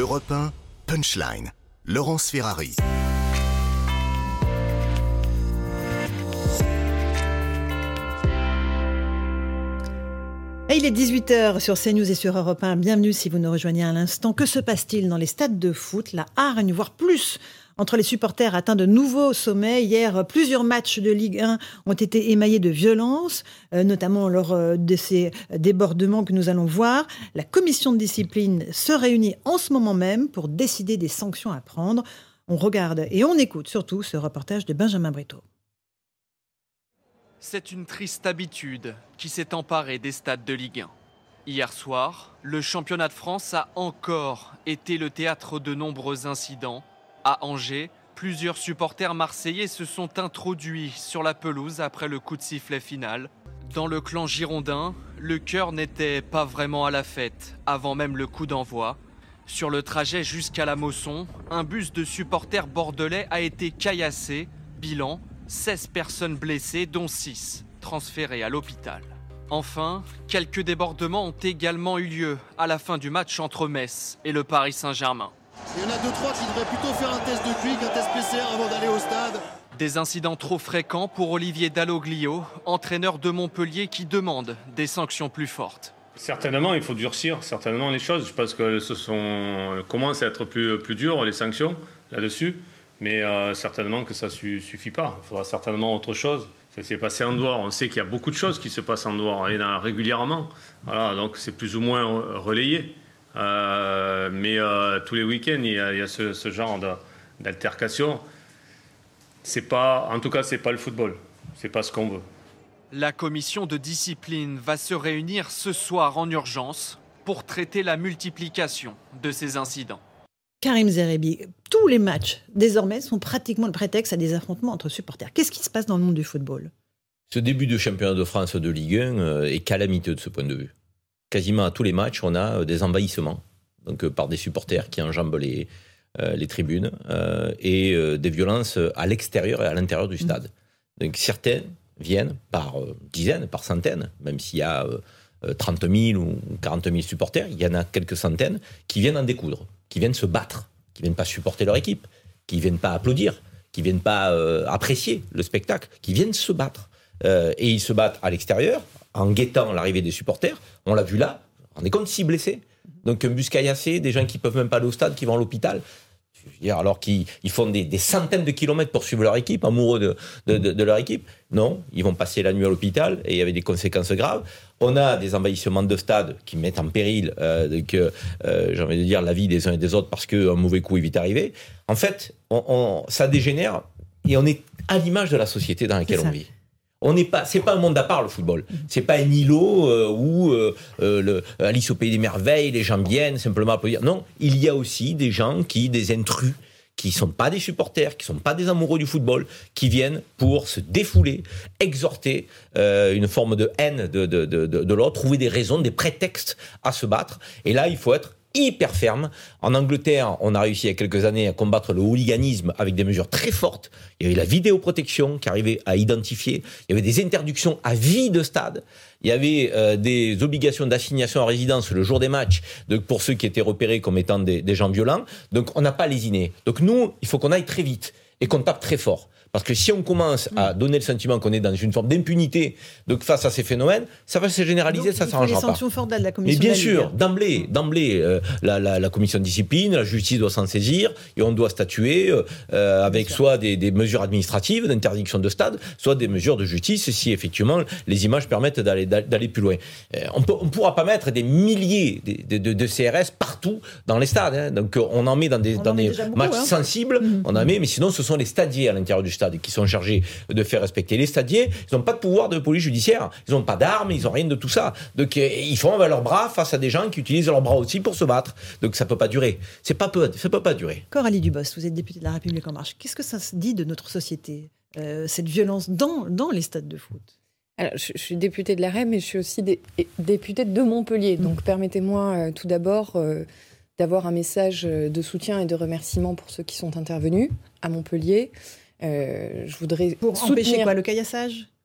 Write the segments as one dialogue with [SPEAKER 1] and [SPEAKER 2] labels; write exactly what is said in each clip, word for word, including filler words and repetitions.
[SPEAKER 1] Europe un, Punchline, Laurence Ferrari.
[SPEAKER 2] Et il est dix-huit heures sur CNews et sur Europe un. Bienvenue si vous nous rejoignez à l'instant. Que se passe-t-il dans les stades de foot? La hargne, voire plus, entre les supporters atteints de nouveaux sommets. Hier, plusieurs matchs de Ligue un ont été émaillés de violence, euh, notamment lors euh, de ces débordements que nous allons voir. La commission de discipline se réunit en ce moment même pour décider des sanctions à prendre. On regarde et on écoute surtout ce reportage de Benjamin Breteau.
[SPEAKER 3] C'est une triste habitude qui s'est emparée des stades de Ligue un. Hier soir, le championnat de France a encore été le théâtre de nombreux incidents. À Angers, plusieurs supporters marseillais se sont introduits sur la pelouse après le coup de sifflet final. Dans le clan girondin, le cœur n'était pas vraiment à la fête avant même le coup d'envoi. Sur le trajet jusqu'à la Mosson, un bus de supporters bordelais a été caillassé. Bilan, seize personnes blessées, dont six transférées à l'hôpital. Enfin, quelques débordements ont également eu lieu à la fin du match entre Metz et le Paris Saint-Germain.
[SPEAKER 4] Il y en a deux, trois qui devraient plutôt faire un test de Q I qu'un test P C R avant d'aller au stade.
[SPEAKER 3] Des incidents trop fréquents pour Olivier Dalloglio, entraîneur de Montpellier qui demande des sanctions plus fortes.
[SPEAKER 5] Certainement, il faut durcir certainement les choses. Je pense que ce sont commence à être plus, plus dur les sanctions là-dessus. Mais euh, certainement que ça ne su- suffit pas. Il faudra certainement autre chose. Ça s'est passé en dehors. On sait qu'il y a beaucoup de choses qui se passent en dehors et là, régulièrement. Voilà, donc c'est plus ou moins relayé. Euh, mais euh, tous les week-ends, il y a, il y a ce, ce genre de, d'altercation. C'est pas, en tout cas, c'est pas le football. C'est pas ce qu'on veut.
[SPEAKER 3] La commission de discipline va se réunir ce soir en urgence pour traiter la multiplication de ces incidents.
[SPEAKER 2] Karim Zerebi, tous les matchs, désormais, sont pratiquement le prétexte à des affrontements entre supporters. Qu'est-ce qui se passe dans le monde du football ?
[SPEAKER 6] Ce début de championnat de France de Ligue un est calamiteux de ce point de vue. Quasiment à tous les matchs, on a des envahissements, donc par des supporters qui enjambent les, euh, les tribunes, euh, et euh, des violences à l'extérieur et à l'intérieur du stade. Mmh. Donc certains viennent par euh, dizaines, par centaines, même s'il y a euh, trente mille ou quarante mille supporters, il y en a quelques centaines qui viennent en découdre, qui viennent se battre, qui viennent pas supporter leur équipe, qui viennent pas applaudir, qui viennent pas euh, apprécier le spectacle, qui viennent se battre. Euh, et ils se battent à l'extérieur, en guettant l'arrivée des supporters. On l'a vu là, on est compte six blessés. Donc un bus caillassé, des gens qui peuvent même pas aller au stade, qui vont à l'hôpital. Je veux dire, alors qu'ils ils font des, des centaines de kilomètres pour suivre leur équipe, amoureux de, de, de, de leur équipe. Non, ils vont passer la nuit à l'hôpital et il y avait des conséquences graves. On a des envahissements de stades qui mettent en péril, euh, donc, euh, j'ai envie de dire, la vie des uns et des autres parce qu'un mauvais coup est vite arrivé. En fait, on, on, ça dégénère et on est à l'image de la société dans laquelle on vit. On n'est pas, c'est pas un monde à part le football. C'est pas un îlot euh, où euh, euh, le, Alice au pays des merveilles, les gens viennent simplement applaudir. Non, il y a aussi des gens qui, des intrus, qui sont pas des supporters, qui sont pas des amoureux du football, qui viennent pour se défouler, exhorter euh, une forme de haine de, de, de, de, de l'autre, trouver des raisons, des prétextes à se battre. Et là, il faut être hyper ferme. En Angleterre, on a réussi il y a quelques années à combattre le hooliganisme avec des mesures très fortes. Il y avait la vidéoprotection qui arrivait à identifier. Il y avait des interdictions à vie de stade. Il y avait euh, des obligations d'assignation à résidence le jour des matchs donc pour ceux qui étaient repérés comme étant des, des gens violents. Donc on n'a pas lésiné. Donc nous, il faut qu'on aille très vite et qu'on tape très fort. Parce que si on commence à donner le sentiment qu'on est dans une forme d'impunité donc face à ces phénomènes, ça va se généraliser,
[SPEAKER 2] donc,
[SPEAKER 6] ça ne s'arrangera pas.
[SPEAKER 2] Il faut des sanctions fortes de la commission.
[SPEAKER 6] Mais bien
[SPEAKER 2] de la
[SPEAKER 6] sûr,
[SPEAKER 2] Ligue.
[SPEAKER 6] d'emblée, d'emblée euh, la, la, la commission de discipline, la justice doit s'en saisir et on doit statuer euh, avec soit des, des mesures administratives d'interdiction de stade, soit des mesures de justice si effectivement les images permettent d'aller, d'aller plus loin. Euh, on ne pourra pas mettre des milliers de, de, de C R S partout dans les stades. Hein. Donc on en met dans des, dans des beaucoup, matchs hein. sensibles, mmh. on en met, mais sinon ce sont les stadiers à l'intérieur du stade qui sont chargés de faire respecter. Les stadiers, ils n'ont pas de pouvoir de police judiciaire, ils n'ont pas d'armes, ils n'ont rien de tout ça. Donc ils font avec leurs bras face à des gens qui utilisent leurs bras aussi pour se battre. Donc ça ne peut pas durer. C'est pas peu, ça ne peut pas durer.
[SPEAKER 2] Coralie Dubos, vous êtes députée de La République En Marche. Qu'est-ce que ça se dit de notre société, euh, cette violence dans, dans les stades de foot ?
[SPEAKER 7] Alors, je, je suis députée de la R E M, mais je suis aussi dé, députée de Montpellier. Donc mmh. permettez-moi euh, tout d'abord euh, d'avoir un message de soutien et de remerciement pour ceux qui sont intervenus à Montpellier. Euh, je voudrais
[SPEAKER 2] pour
[SPEAKER 7] soutenir...
[SPEAKER 2] empêcher quoi, le caillassage ?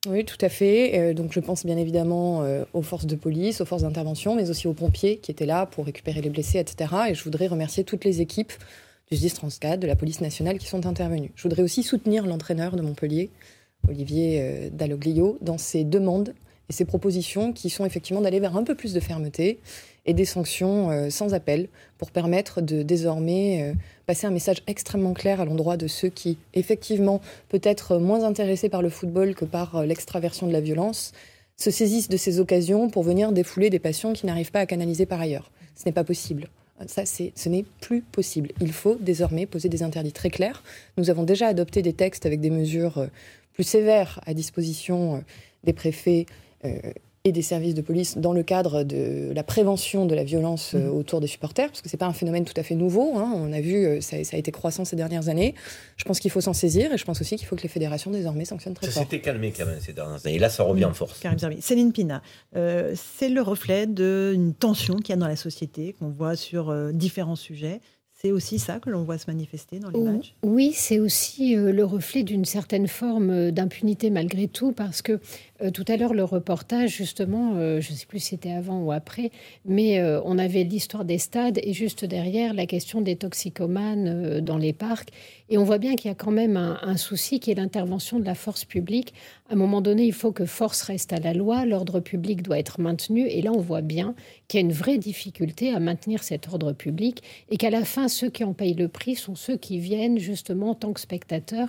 [SPEAKER 7] Oui, tout à fait. Euh, donc je pense bien évidemment euh, aux forces de police, aux forces d'intervention, mais aussi aux pompiers qui étaient là pour récupérer les blessés, et cetera. Et je voudrais remercier toutes les équipes du S D I S Transcat, de la police nationale qui sont intervenues. Je voudrais aussi soutenir l'entraîneur de Montpellier, Olivier euh, Dalloglio, dans ses demandes et ses propositions qui sont effectivement d'aller vers un peu plus de fermeté et des sanctions euh, sans appel pour permettre de désormais euh, passer un message extrêmement clair à l'endroit de ceux qui, effectivement, peut-être moins intéressés par le football que par euh, l'extraversion de la violence, se saisissent de ces occasions pour venir défouler des passions qu'ils n'arrivent pas à canaliser par ailleurs. Ce n'est pas possible. Ça, c'est, ce n'est plus possible. Il faut désormais poser des interdits très clairs. Nous avons déjà adopté des textes avec des mesures euh, plus sévères à disposition euh, des préfets euh, et des services de police dans le cadre de la prévention de la violence euh, autour des supporters, parce que ce n'est pas un phénomène tout à fait nouveau. Hein. On a vu, euh, ça, ça a été croissant ces dernières années. Je pense qu'il faut s'en saisir et je pense aussi qu'il faut que les fédérations désormais sanctionnent très
[SPEAKER 6] ça
[SPEAKER 7] fort.
[SPEAKER 6] Ça s'était calmé quand même ces dernières années. Et là, ça revient en force.
[SPEAKER 2] Karim Zerbi. Céline Pina, euh, c'est le reflet d'une tension qu'il y a dans la société, qu'on voit sur euh, différents sujets. C'est aussi ça que l'on voit se manifester dans les matchs ?
[SPEAKER 8] Oui, c'est aussi euh, le reflet d'une certaine forme d'impunité malgré tout, parce que euh, tout à l'heure, le reportage, justement, euh, je ne sais plus si c'était avant ou après, mais euh, on avait l'histoire des stades et juste derrière, la question des toxicomanes euh, dans les parcs. Et on voit bien qu'il y a quand même un, un souci qui est l'intervention de la force publique. À un moment donné, il faut que force reste à la loi, l'ordre public doit être maintenu. Et là, on voit bien qu'il y a une vraie difficulté à maintenir cet ordre public et qu'à la fin, ceux qui en payent le prix sont ceux qui viennent justement en tant que spectateurs.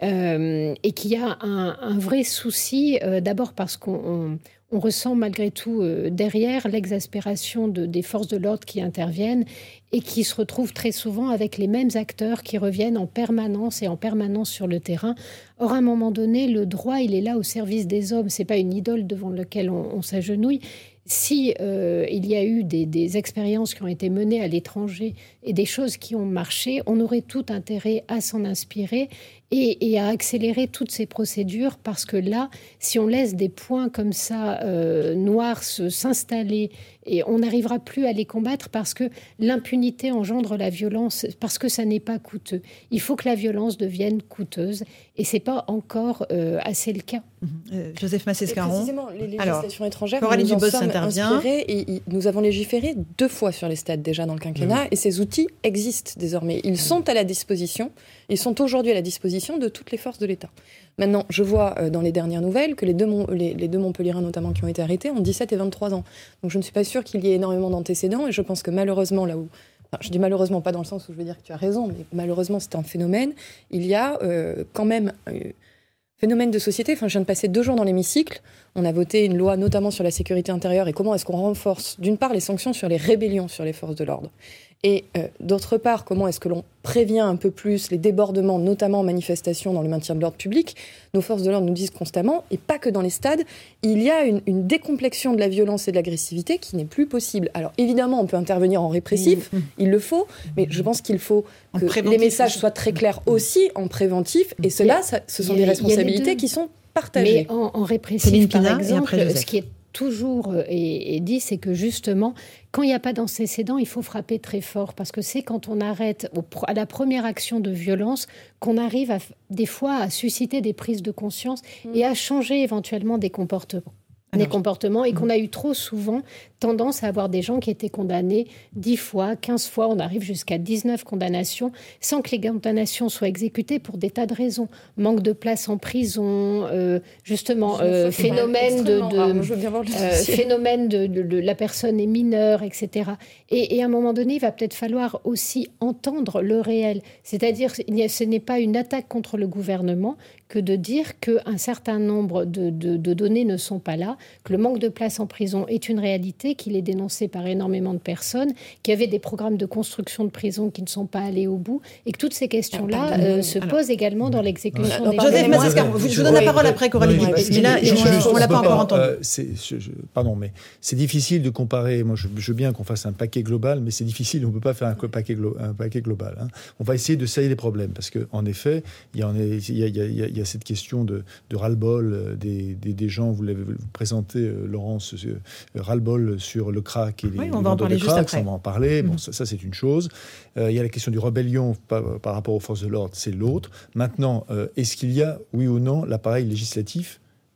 [SPEAKER 8] Euh, et qu'il y a un, un vrai souci, euh, d'abord parce qu'on on, on ressent malgré tout euh, derrière l'exaspération de, des forces de l'ordre qui interviennent et qui se retrouvent très souvent avec les mêmes acteurs qui reviennent en permanence et en permanence sur le terrain. Or, à un moment donné, le droit, il est là au service des hommes. C'est pas une idole devant laquelle on, on s'agenouille. Si euh, il y a eu des, des expériences qui ont été menées à l'étranger et des choses qui ont marché, on aurait tout intérêt à s'en inspirer et, et à accélérer toutes ces procédures, parce que là, si on laisse des points comme ça euh, noirs se, s'installer, et on n'arrivera plus à les combattre, parce que l'impunité engendre la violence, parce que ça n'est pas coûteux. Il faut que la violence devienne coûteuse, et c'est pas encore euh, assez le cas.
[SPEAKER 2] Mmh. Euh, Joseph Massescaron.
[SPEAKER 7] Précisément, les législations Alors, étrangères,
[SPEAKER 2] Coralie
[SPEAKER 7] nous en
[SPEAKER 2] Dubos
[SPEAKER 7] sommes
[SPEAKER 2] intervient.
[SPEAKER 7] inspirés et, et nous avons légiféré deux fois sur les stades déjà dans le quinquennat, mmh. et ces outils existent désormais. Ils mmh. sont à la disposition, ils sont aujourd'hui à la disposition de toutes les forces de l'État. Maintenant, je vois euh, dans les dernières nouvelles que les deux, Mon- les, les deux Montpelliérains notamment qui ont été arrêtés ont dix-sept et vingt-trois ans. Donc je ne suis pas sûre qu'il y ait énormément d'antécédents, et je pense que malheureusement, là où... Enfin, je dis malheureusement pas dans le sens où je veux dire que tu as raison, mais malheureusement c'est un phénomène. Il y a euh, quand même... Euh, Phénomène de société, enfin, je viens de passer deux jours dans l'hémicycle. On a voté une loi notamment sur la sécurité intérieure et comment est-ce qu'on renforce, d'une part, les sanctions sur les rébellions sur les forces de l'ordre. Et euh, d'autre part, comment est-ce que l'on prévient un peu plus les débordements, notamment en manifestation dans le maintien de l'ordre public. Nos forces de l'ordre nous disent constamment, et pas que dans les stades, il y a une, une décomplexion de la violence et de l'agressivité qui n'est plus possible. Alors évidemment, on peut intervenir en répressif, mmh. il le faut, mais je pense qu'il faut que les messages soient très clairs aussi en préventif, et cela, ça, ce sont a, des responsabilités qui sont partagées.
[SPEAKER 8] Mais en, en répressif, par exemple, ce qui est toujours est, est dit, c'est que justement, quand il n'y a pas d'antécédent, il faut frapper très fort, parce que c'est quand on arrête au, à la première action de violence qu'on arrive à, des fois à susciter des prises de conscience mmh. et à changer éventuellement des comportements. des Alors, comportements et qu'on a eu trop souvent tendance à avoir des gens qui étaient condamnés dix fois, quinze fois, on arrive jusqu'à dix-neuf condamnations, sans que les condamnations soient exécutées pour des tas de raisons. Manque de place en prison, euh, justement, euh, phénomène de, de, euh, phénomène de, de, de la personne est mineure, et cetera. Et, et à un moment donné, il va peut-être falloir aussi entendre le réel. C'est-à-dire, ce n'est pas une attaque contre le gouvernement que de dire qu'un certain nombre de, de, de données ne sont pas là, que le manque de place en prison est une réalité, qu'il est dénoncé par énormément de personnes, qu'il y avait des programmes de construction de prisons qui ne sont pas allés au bout, et que toutes ces questions-là ah, euh, se alors, posent également dans l'exécution
[SPEAKER 2] alors,
[SPEAKER 8] des...
[SPEAKER 2] Joseph Massescaron, je vous donne la parole après, Coralie Dubos. Mais là, on ne l'a pas encore entendu.
[SPEAKER 9] Euh, c'est, je, je, pardon, mais c'est difficile de comparer. Moi, je, je veux bien qu'on fasse un paquet global, mais c'est difficile. On ne peut pas faire un paquet, glo, un paquet global. Hein. On va essayer de sailler les problèmes, parce qu'en effet, il y, en est, il, y a, il, y a, il y a cette question de, de ras-le-bol des, des, des gens. Vous l'avez présenté, euh, Laurence, euh, ras-le-bol sur le crack et les,
[SPEAKER 2] oui,
[SPEAKER 9] les
[SPEAKER 2] on va en parler juste
[SPEAKER 9] crack,
[SPEAKER 2] après.
[SPEAKER 9] on va en parler.
[SPEAKER 2] Mmh.
[SPEAKER 9] Bon, ça, ça, c'est une chose. Euh, il y a la question du rébellion par, par rapport aux forces de l'ordre, c'est l'autre. Maintenant, euh, est-ce qu'il y a, oui ou non, l'appareil législatif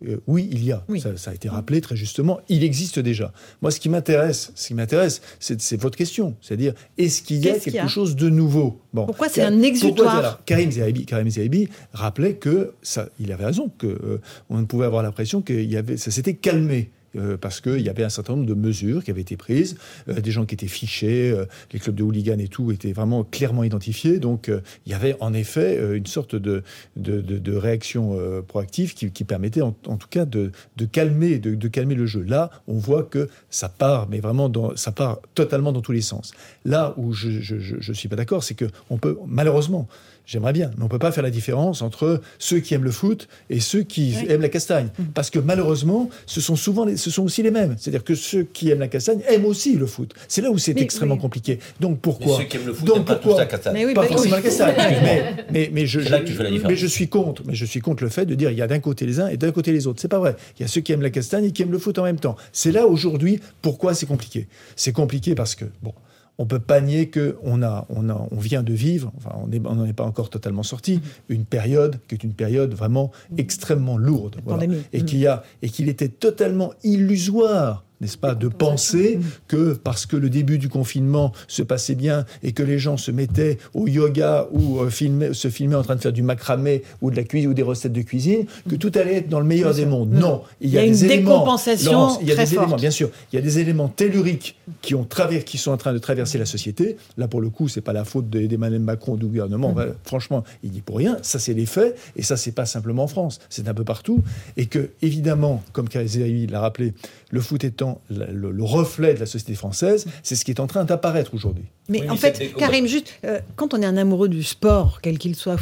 [SPEAKER 9] euh, oui, il y a. Oui. Ça, ça a été rappelé très justement. Il existe déjà. Moi, ce qui m'intéresse, ce qui m'intéresse, c'est, c'est votre question. C'est-à-dire, est-ce qu'il y a
[SPEAKER 2] Qu'est-ce
[SPEAKER 9] quelque
[SPEAKER 2] qu'il y a
[SPEAKER 9] chose de nouveau?
[SPEAKER 2] Bon. Pourquoi c'est un exutoire?
[SPEAKER 9] Pourquoi, alors, Karim Zeribi, Karim Zeribi rappelait que, ça, il avait raison, qu'on euh, pouvait avoir l'impression que y avait, ça s'était calmé. Euh, parce qu'il y avait un certain nombre de mesures qui avaient été prises, euh, des gens qui étaient fichés, euh, les clubs de hooligans et tout étaient vraiment clairement identifiés. Donc euh, il y avait en effet euh, une sorte de, de, de, de réaction euh, proactive qui, qui permettait en, en tout cas de, de, calmer, de, de calmer le jeu. Là, on voit que ça part, mais vraiment dans, ça part totalement dans tous les sens. Là où je ne suis pas d'accord, c'est qu'on peut, malheureusement, j'aimerais bien, mais on ne peut pas faire la différence entre ceux qui aiment le foot et ceux qui oui. aiment la castagne. Parce que malheureusement, ce sont souvent les, ce sont aussi les mêmes. C'est-à-dire que ceux qui aiment la castagne aiment aussi le foot. C'est là où c'est mais, extrêmement oui. compliqué. Donc pourquoi
[SPEAKER 6] mais ceux qui aiment le foot
[SPEAKER 9] Donc
[SPEAKER 6] n'aiment pas
[SPEAKER 9] pourquoi
[SPEAKER 6] tous la castagne.
[SPEAKER 2] Mais oui,
[SPEAKER 9] pas
[SPEAKER 2] bah,
[SPEAKER 9] forcément
[SPEAKER 2] oui.
[SPEAKER 9] la castagne. mais, mais, mais, je,
[SPEAKER 6] là que tu fais la différence.
[SPEAKER 9] mais je suis contre. Mais je suis contre le fait de dire il y a d'un côté les uns et d'un côté les autres. C'est pas vrai. Il y a ceux qui aiment la castagne et qui aiment le foot en même temps. C'est là aujourd'hui pourquoi c'est compliqué. C'est compliqué parce que bon. On ne peut pas nier qu'on a, on a, on vient de vivre, enfin, on n'en est pas encore totalement sorti, une période qui est une période vraiment extrêmement lourde. Voilà. Et, qu'il y a, et qu'il était totalement illusoire, n'est-ce pas, de penser que parce que le début du confinement se passait bien et que les gens se mettaient au yoga ou euh, filmer, se filmaient en train de faire du macramé ou de la cuisine ou des recettes de cuisine, que tout allait être dans le meilleur des mondes. Non, il y a, il y a des
[SPEAKER 2] une
[SPEAKER 9] éléments,
[SPEAKER 2] décompensation
[SPEAKER 9] Laurence, il y a
[SPEAKER 2] très
[SPEAKER 9] des
[SPEAKER 2] forte.
[SPEAKER 9] éléments, bien sûr, il y a des éléments telluriques qui, ont travers, qui sont en train de traverser la société. Là, pour le coup, c'est pas la faute d'Emmanuel Macron ou du gouvernement. Mmh. Ben, franchement, il n'y est pour rien. Ça, c'est les faits. Et ça, c'est pas simplement en France. C'est un peu partout. Et que, évidemment, comme Karim Zeribi l'a rappelé, le foot étant le, le, le reflet de la société française, c'est ce qui est en train d'apparaître aujourd'hui.
[SPEAKER 2] Mais oui, en mais fait, Karim, juste, euh, quand on est un amoureux du sport, quel qu'il soit,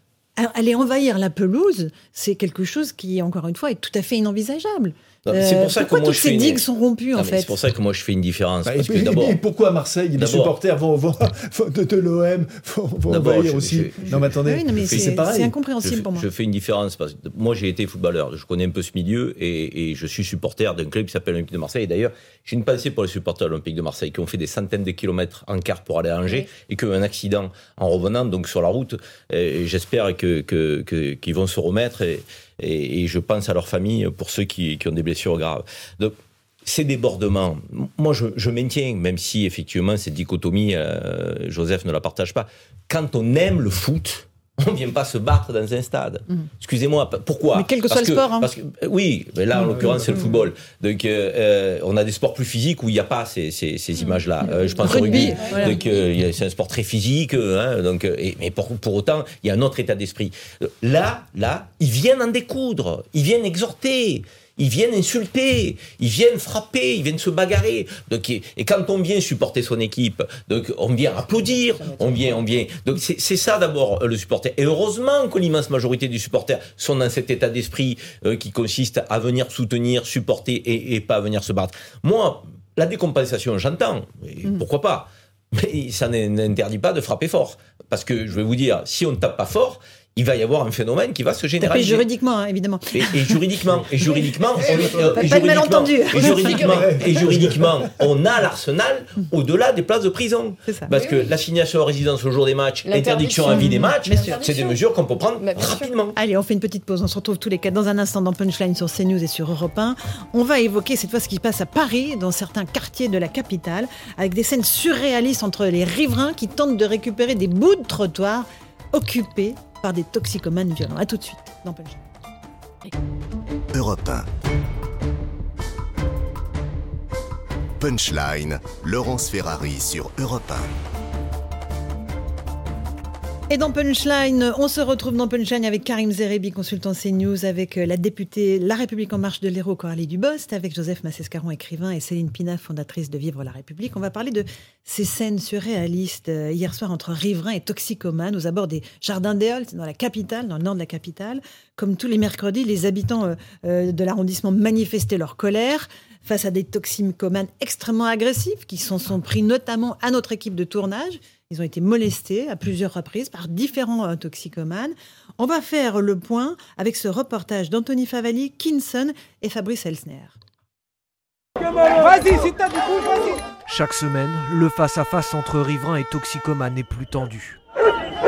[SPEAKER 2] aller envahir la pelouse, c'est quelque chose qui, encore une fois, est tout à fait inenvisageable.
[SPEAKER 6] Non, c'est pour ça
[SPEAKER 2] pourquoi
[SPEAKER 6] que moi
[SPEAKER 2] toutes
[SPEAKER 6] je
[SPEAKER 2] ces
[SPEAKER 6] fais
[SPEAKER 2] digues
[SPEAKER 6] une...
[SPEAKER 2] sont rompues,
[SPEAKER 6] non,
[SPEAKER 2] en fait?
[SPEAKER 6] C'est pour ça que moi je fais une différence.
[SPEAKER 9] Bah,
[SPEAKER 6] parce
[SPEAKER 9] et,
[SPEAKER 6] que, d'abord,
[SPEAKER 9] et pourquoi à Marseille, les supporters vont, vont, vont de, de l'O M vont, vont envahir je, aussi je, je, Non, mais attendez,
[SPEAKER 2] oui, non, mais c'est, c'est, pareil. C'est incompréhensible
[SPEAKER 6] je,
[SPEAKER 2] pour moi.
[SPEAKER 6] Je fais une différence. Parce que moi, j'ai été footballeur. Je connais un peu ce milieu et, et je suis supporter d'un club qui s'appelle l'Olympique de Marseille. Et d'ailleurs, j'ai une pensée pour les supporters de l'Olympique de Marseille qui ont fait des centaines de kilomètres en car pour aller à Angers oui. et qui ont eu un accident en revenant donc sur la route. Et j'espère que, que, que, qu'ils vont se remettre et, et, et je pense à leur famille pour ceux qui, qui ont des blessures graves. Donc, ces débordements, moi je, je maintiens, même si effectivement cette dichotomie, euh, Joseph ne la partage pas, quand on aime le foot, on ne vient pas se battre dans un stade. Mmh. Excusez-moi, pourquoi?
[SPEAKER 2] Mais quel que
[SPEAKER 6] parce
[SPEAKER 2] soit
[SPEAKER 6] que,
[SPEAKER 2] le sport. Hein.
[SPEAKER 6] Parce que, oui, mais là en mmh. l'occurrence c'est le football. Donc euh, on a des sports plus physiques où il n'y a pas ces, ces, ces images-là. Euh, je pense rugby, au rugby. Voilà. Donc euh, c'est un sport très physique. Hein, donc, et, mais pour, pour autant, il y a un autre état d'esprit. Là, là, ils viennent en découdre, ils viennent exhorter. Ils viennent insulter, ils viennent frapper, ils viennent se bagarrer. Donc, et, et quand on vient supporter son équipe, donc on vient applaudir, on vient, on vient. Donc c'est, c'est ça d'abord le supporter. Et heureusement que l'immense majorité des supporters sont dans cet état d'esprit euh, qui consiste à venir soutenir, supporter et, et pas à venir se battre. Moi, la décompensation, j'entends. Et mmh. Pourquoi pas? Mais ça n'interdit pas de frapper fort. Parce que je vais vous dire, si on ne tape pas fort, il va y avoir un phénomène qui va se généraliser.
[SPEAKER 2] Taper juridiquement, hein, évidemment.
[SPEAKER 6] Et, et juridiquement, et juridiquement, on, euh,
[SPEAKER 2] pas
[SPEAKER 6] et
[SPEAKER 2] de malentendu.
[SPEAKER 6] Et juridiquement, et juridiquement, on a l'arsenal au-delà des places de prison. C'est ça. Parce que l'assignation à résidence au jour des matchs, l'interdiction à vie des matchs, c'est des mesures qu'on peut prendre rapidement.
[SPEAKER 2] Allez, on fait une petite pause. On se retrouve tous les quatre dans un instant dans Punchline sur CNews et sur Europe un. On va évoquer cette fois ce qui se passe à Paris, dans certains quartiers de la capitale, avec des scènes surréalistes entre les riverains qui tentent de récupérer des bouts de trottoir occupés par des toxicomanes violents. A tout de suite dans Punchline.
[SPEAKER 1] Europe un. Punchline, Laurence Ferrari sur Europe un.
[SPEAKER 2] Et dans Punchline, on se retrouve dans Punchline avec Karim Zeribi, consultant CNews, avec la députée La République En Marche de l'Hérault, Coralie Dubost, avec Joseph Massescaron, écrivain, et Céline Pina, fondatrice de Vivre la République. On va parler de ces scènes surréalistes hier soir entre riverains et toxicomanes aux abords des Jardins d'Éole, dans la capitale, dans le nord de la capitale. Comme tous les mercredis, les habitants euh, de l'arrondissement manifestaient leur colère face à des toxicomanes extrêmement agressifs qui s'en sont pris notamment à notre équipe de tournage. Ils ont été molestés à plusieurs reprises par différents euh, toxicomanes. On va faire le point avec ce reportage d'Anthony Favalli, Kinson et Fabrice Elsner.
[SPEAKER 10] Vas-y, si t'as du coup, vas-y. Chaque semaine, le face-à-face entre riverains et toxicomanes est plus tendu.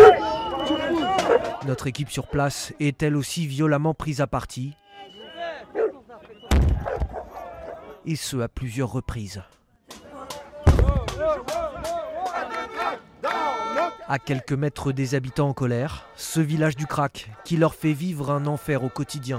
[SPEAKER 10] Notre équipe sur place est elle aussi violemment prise à partie. et ce à plusieurs reprises. À quelques mètres des habitants en colère, ce village du crack qui leur fait vivre un enfer au quotidien.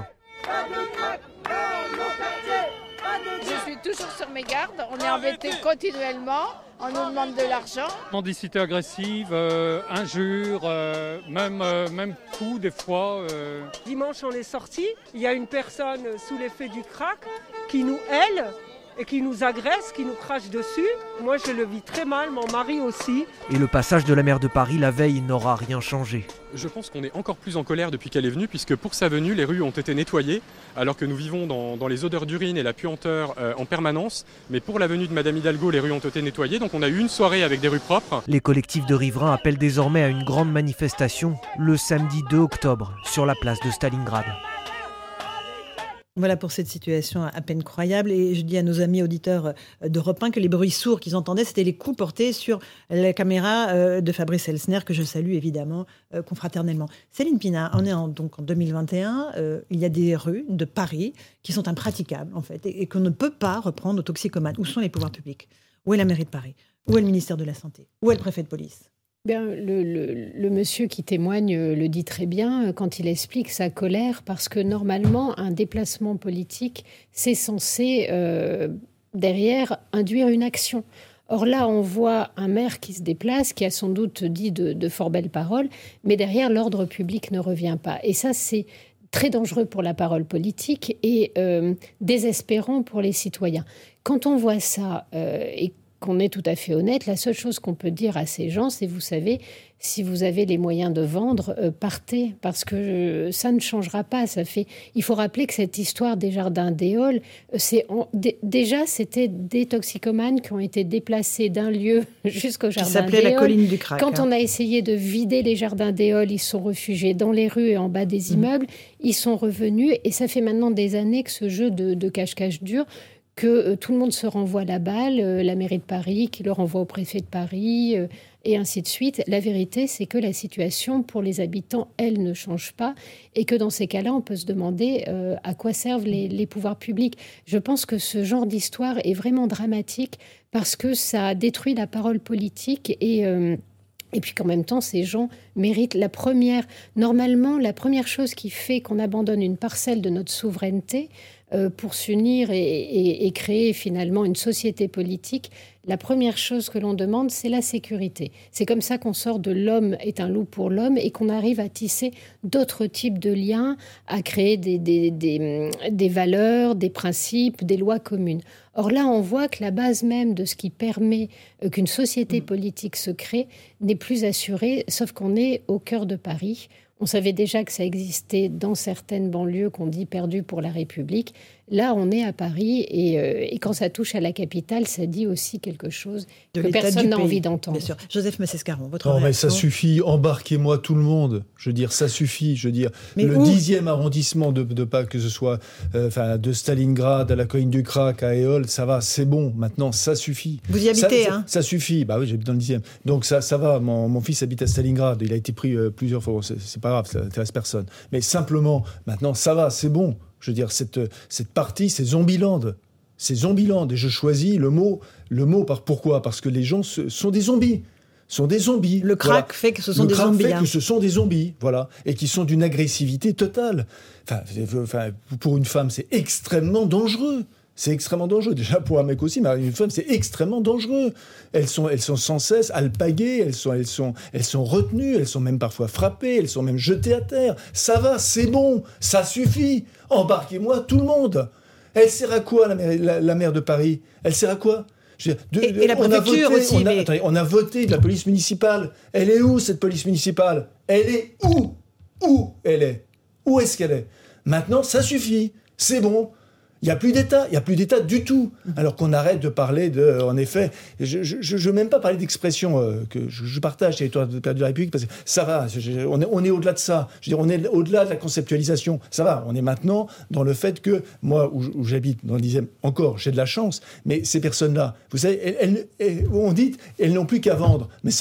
[SPEAKER 11] Je suis toujours sur mes gardes, on est embêtés continuellement, on nous demande de l'argent.
[SPEAKER 12] Mendicité agressive, euh, injures, euh, même, euh, même coups des fois. Euh.
[SPEAKER 13] Dimanche on est sortis, il y a une personne sous l'effet du crack qui nous hèle et qui nous agresse, qui nous crache dessus. Moi je le vis très mal, mon mari aussi.
[SPEAKER 10] Et le passage de la maire de Paris la veille n'aura rien changé.
[SPEAKER 14] Je pense qu'on est encore plus en colère depuis qu'elle est venue, puisque pour sa venue, les rues ont été nettoyées, alors que nous vivons dans, dans les odeurs d'urine et la puanteur euh, en permanence. Mais pour la venue de Madame Hidalgo, les rues ont été nettoyées, donc on a eu une soirée avec des rues propres.
[SPEAKER 10] Les collectifs de riverains appellent désormais à une grande manifestation le samedi deux octobre sur la place de Stalingrad.
[SPEAKER 2] Voilà pour cette situation à peine croyable. Et je dis à nos amis auditeurs d'Europe un que les bruits sourds qu'ils entendaient, c'était les coups portés sur la caméra de Fabrice Elsner, que je salue évidemment confraternellement. Céline Pina, on est en, donc en deux mille vingt et un. Euh, il y a des rues de Paris qui sont impraticables, en fait, et, et qu'on ne peut pas reprendre aux toxicomanes. Où sont les pouvoirs publics ? Où est la mairie de Paris ? Où est le ministère de la Santé ? Où est le préfet de police ?
[SPEAKER 8] Bien, le, le, le monsieur qui témoigne le dit très bien quand il explique sa colère, parce que normalement, un déplacement politique, c'est censé, euh, derrière, induire une action. Or là, on voit un maire qui se déplace, qui a sans doute dit de, de fort belles paroles, mais derrière, l'ordre public ne revient pas. Et ça, c'est très dangereux pour la parole politique et euh, désespérant pour les citoyens. Quand on voit ça, euh, et qu'on est tout à fait honnête, la seule chose qu'on peut dire à ces gens, c'est, vous savez, si vous avez les moyens de vendre, euh, partez, parce que euh, ça ne changera pas. Ça fait... Il faut rappeler que cette histoire des jardins d'Éole, c'est en... D- déjà, c'était des toxicomanes qui ont été déplacés d'un lieu jusqu'au jardin d'Éole. Qui s'appelait
[SPEAKER 2] la colline du crack.
[SPEAKER 8] Quand
[SPEAKER 2] hein.
[SPEAKER 8] on a essayé de vider les jardins d'Éole, ils sont réfugiés dans les rues et en bas des immeubles. Mmh. Ils sont revenus, et ça fait maintenant des années que ce jeu de, de cache-cache dure, que euh, tout le monde se renvoie la balle, euh, la mairie de Paris qui le renvoie au préfet de Paris, euh, et ainsi de suite. La vérité, c'est que la situation pour les habitants, elle, ne change pas, et que dans ces cas-là, on peut se demander euh, à quoi servent les, les pouvoirs publics. Je pense que ce genre d'histoire est vraiment dramatique, parce que ça détruit la parole politique, et... Euh, Et puis qu'en même temps, ces gens méritent la première... Normalement, la première chose qui fait qu'on abandonne une parcelle de notre souveraineté euh, pour s'unir et, et, et créer finalement une société politique, la première chose que l'on demande, c'est la sécurité. C'est comme ça qu'on sort de l'homme est un loup pour l'homme et qu'on arrive à tisser d'autres types de liens, à créer des, des, des, des valeurs, des principes, des lois communes. Or là, on voit que la base même de ce qui permet qu'une société politique se crée n'est plus assurée, sauf qu'on est au cœur de Paris. On savait déjà que ça existait dans certaines banlieues qu'on dit perdues pour la République. Là, on est à Paris et, euh, et quand ça touche à la capitale, ça dit aussi quelque chose de que personne n'a envie d'entendre.
[SPEAKER 2] Bien sûr. Joseph Massescaron, votre
[SPEAKER 9] non,
[SPEAKER 2] réaction ?
[SPEAKER 9] mais ça suffit. Embarquez-moi tout le monde. Je veux dire, ça suffit. Je veux dire, mais le dixième arrondissement de, de pas que ce soit euh, enfin, de Stalingrad à la colline du crack à Éole, ça va, c'est bon. Maintenant, ça suffit.
[SPEAKER 2] Vous y habitez,
[SPEAKER 9] ça,
[SPEAKER 2] hein
[SPEAKER 9] ça, ça suffit. Bah oui, j'habite dans le dixième. Donc ça, ça va. Mon, mon fils habite à Stalingrad. Il a été pris euh, plusieurs fois. Bon, c'est, c'est pas grave, ça n'intéresse personne. Mais simplement, maintenant, ça va, c'est bon. Je veux dire, cette, cette partie, c'est Zombieland. C'est Zombieland. Et je choisis le mot, le mot par pourquoi ? Parce que les gens se, sont des zombies. Sont des zombies.
[SPEAKER 2] Le crack voilà. fait que ce sont
[SPEAKER 9] le
[SPEAKER 2] des
[SPEAKER 9] crack
[SPEAKER 2] zombies.
[SPEAKER 9] fait
[SPEAKER 2] hein.
[SPEAKER 9] que ce sont des zombies, voilà. Et qui sont d'une agressivité totale. Enfin, enfin, pour une femme, c'est extrêmement dangereux. C'est extrêmement dangereux. Déjà pour un mec aussi, mais une femme, c'est extrêmement dangereux. Elles sont, elles sont sans cesse alpaguées, elles sont, elles sont, elles sont retenues, elles sont même parfois frappées, elles sont même jetées à terre. Ça va, c'est bon, ça suffit. Embarquez-moi tout le monde. Elle sert à quoi, la maire, la, la maire de Paris ? Elle sert à quoi ? Je veux dire, de,
[SPEAKER 2] et, et la préfecture
[SPEAKER 9] on a voté,
[SPEAKER 2] aussi.
[SPEAKER 9] On a,
[SPEAKER 2] mais...
[SPEAKER 9] attendez, on a voté de la police municipale. Elle est où, cette police municipale ? Elle est où ? Où elle est ? Où est-ce qu'elle est ? Maintenant, ça suffit. C'est bon. Il n'y a plus d'État, il n'y a plus d'État du tout. Alors qu'on arrête de parler de, en effet, je ne veux même pas parler d'expression euh, que je, je partage, territoire de, de la République, parce que ça va, je, on, est, on est au-delà de ça. Je veux dire, on est au-delà de la conceptualisation. Ça va, on est maintenant dans le fait que, moi, où, où j'habite, dans le dixième, encore, j'ai de la chance, mais ces personnes-là, vous savez, elles, elles, elles, on dit, elles n'ont plus qu'à vendre. Mais c'est faux.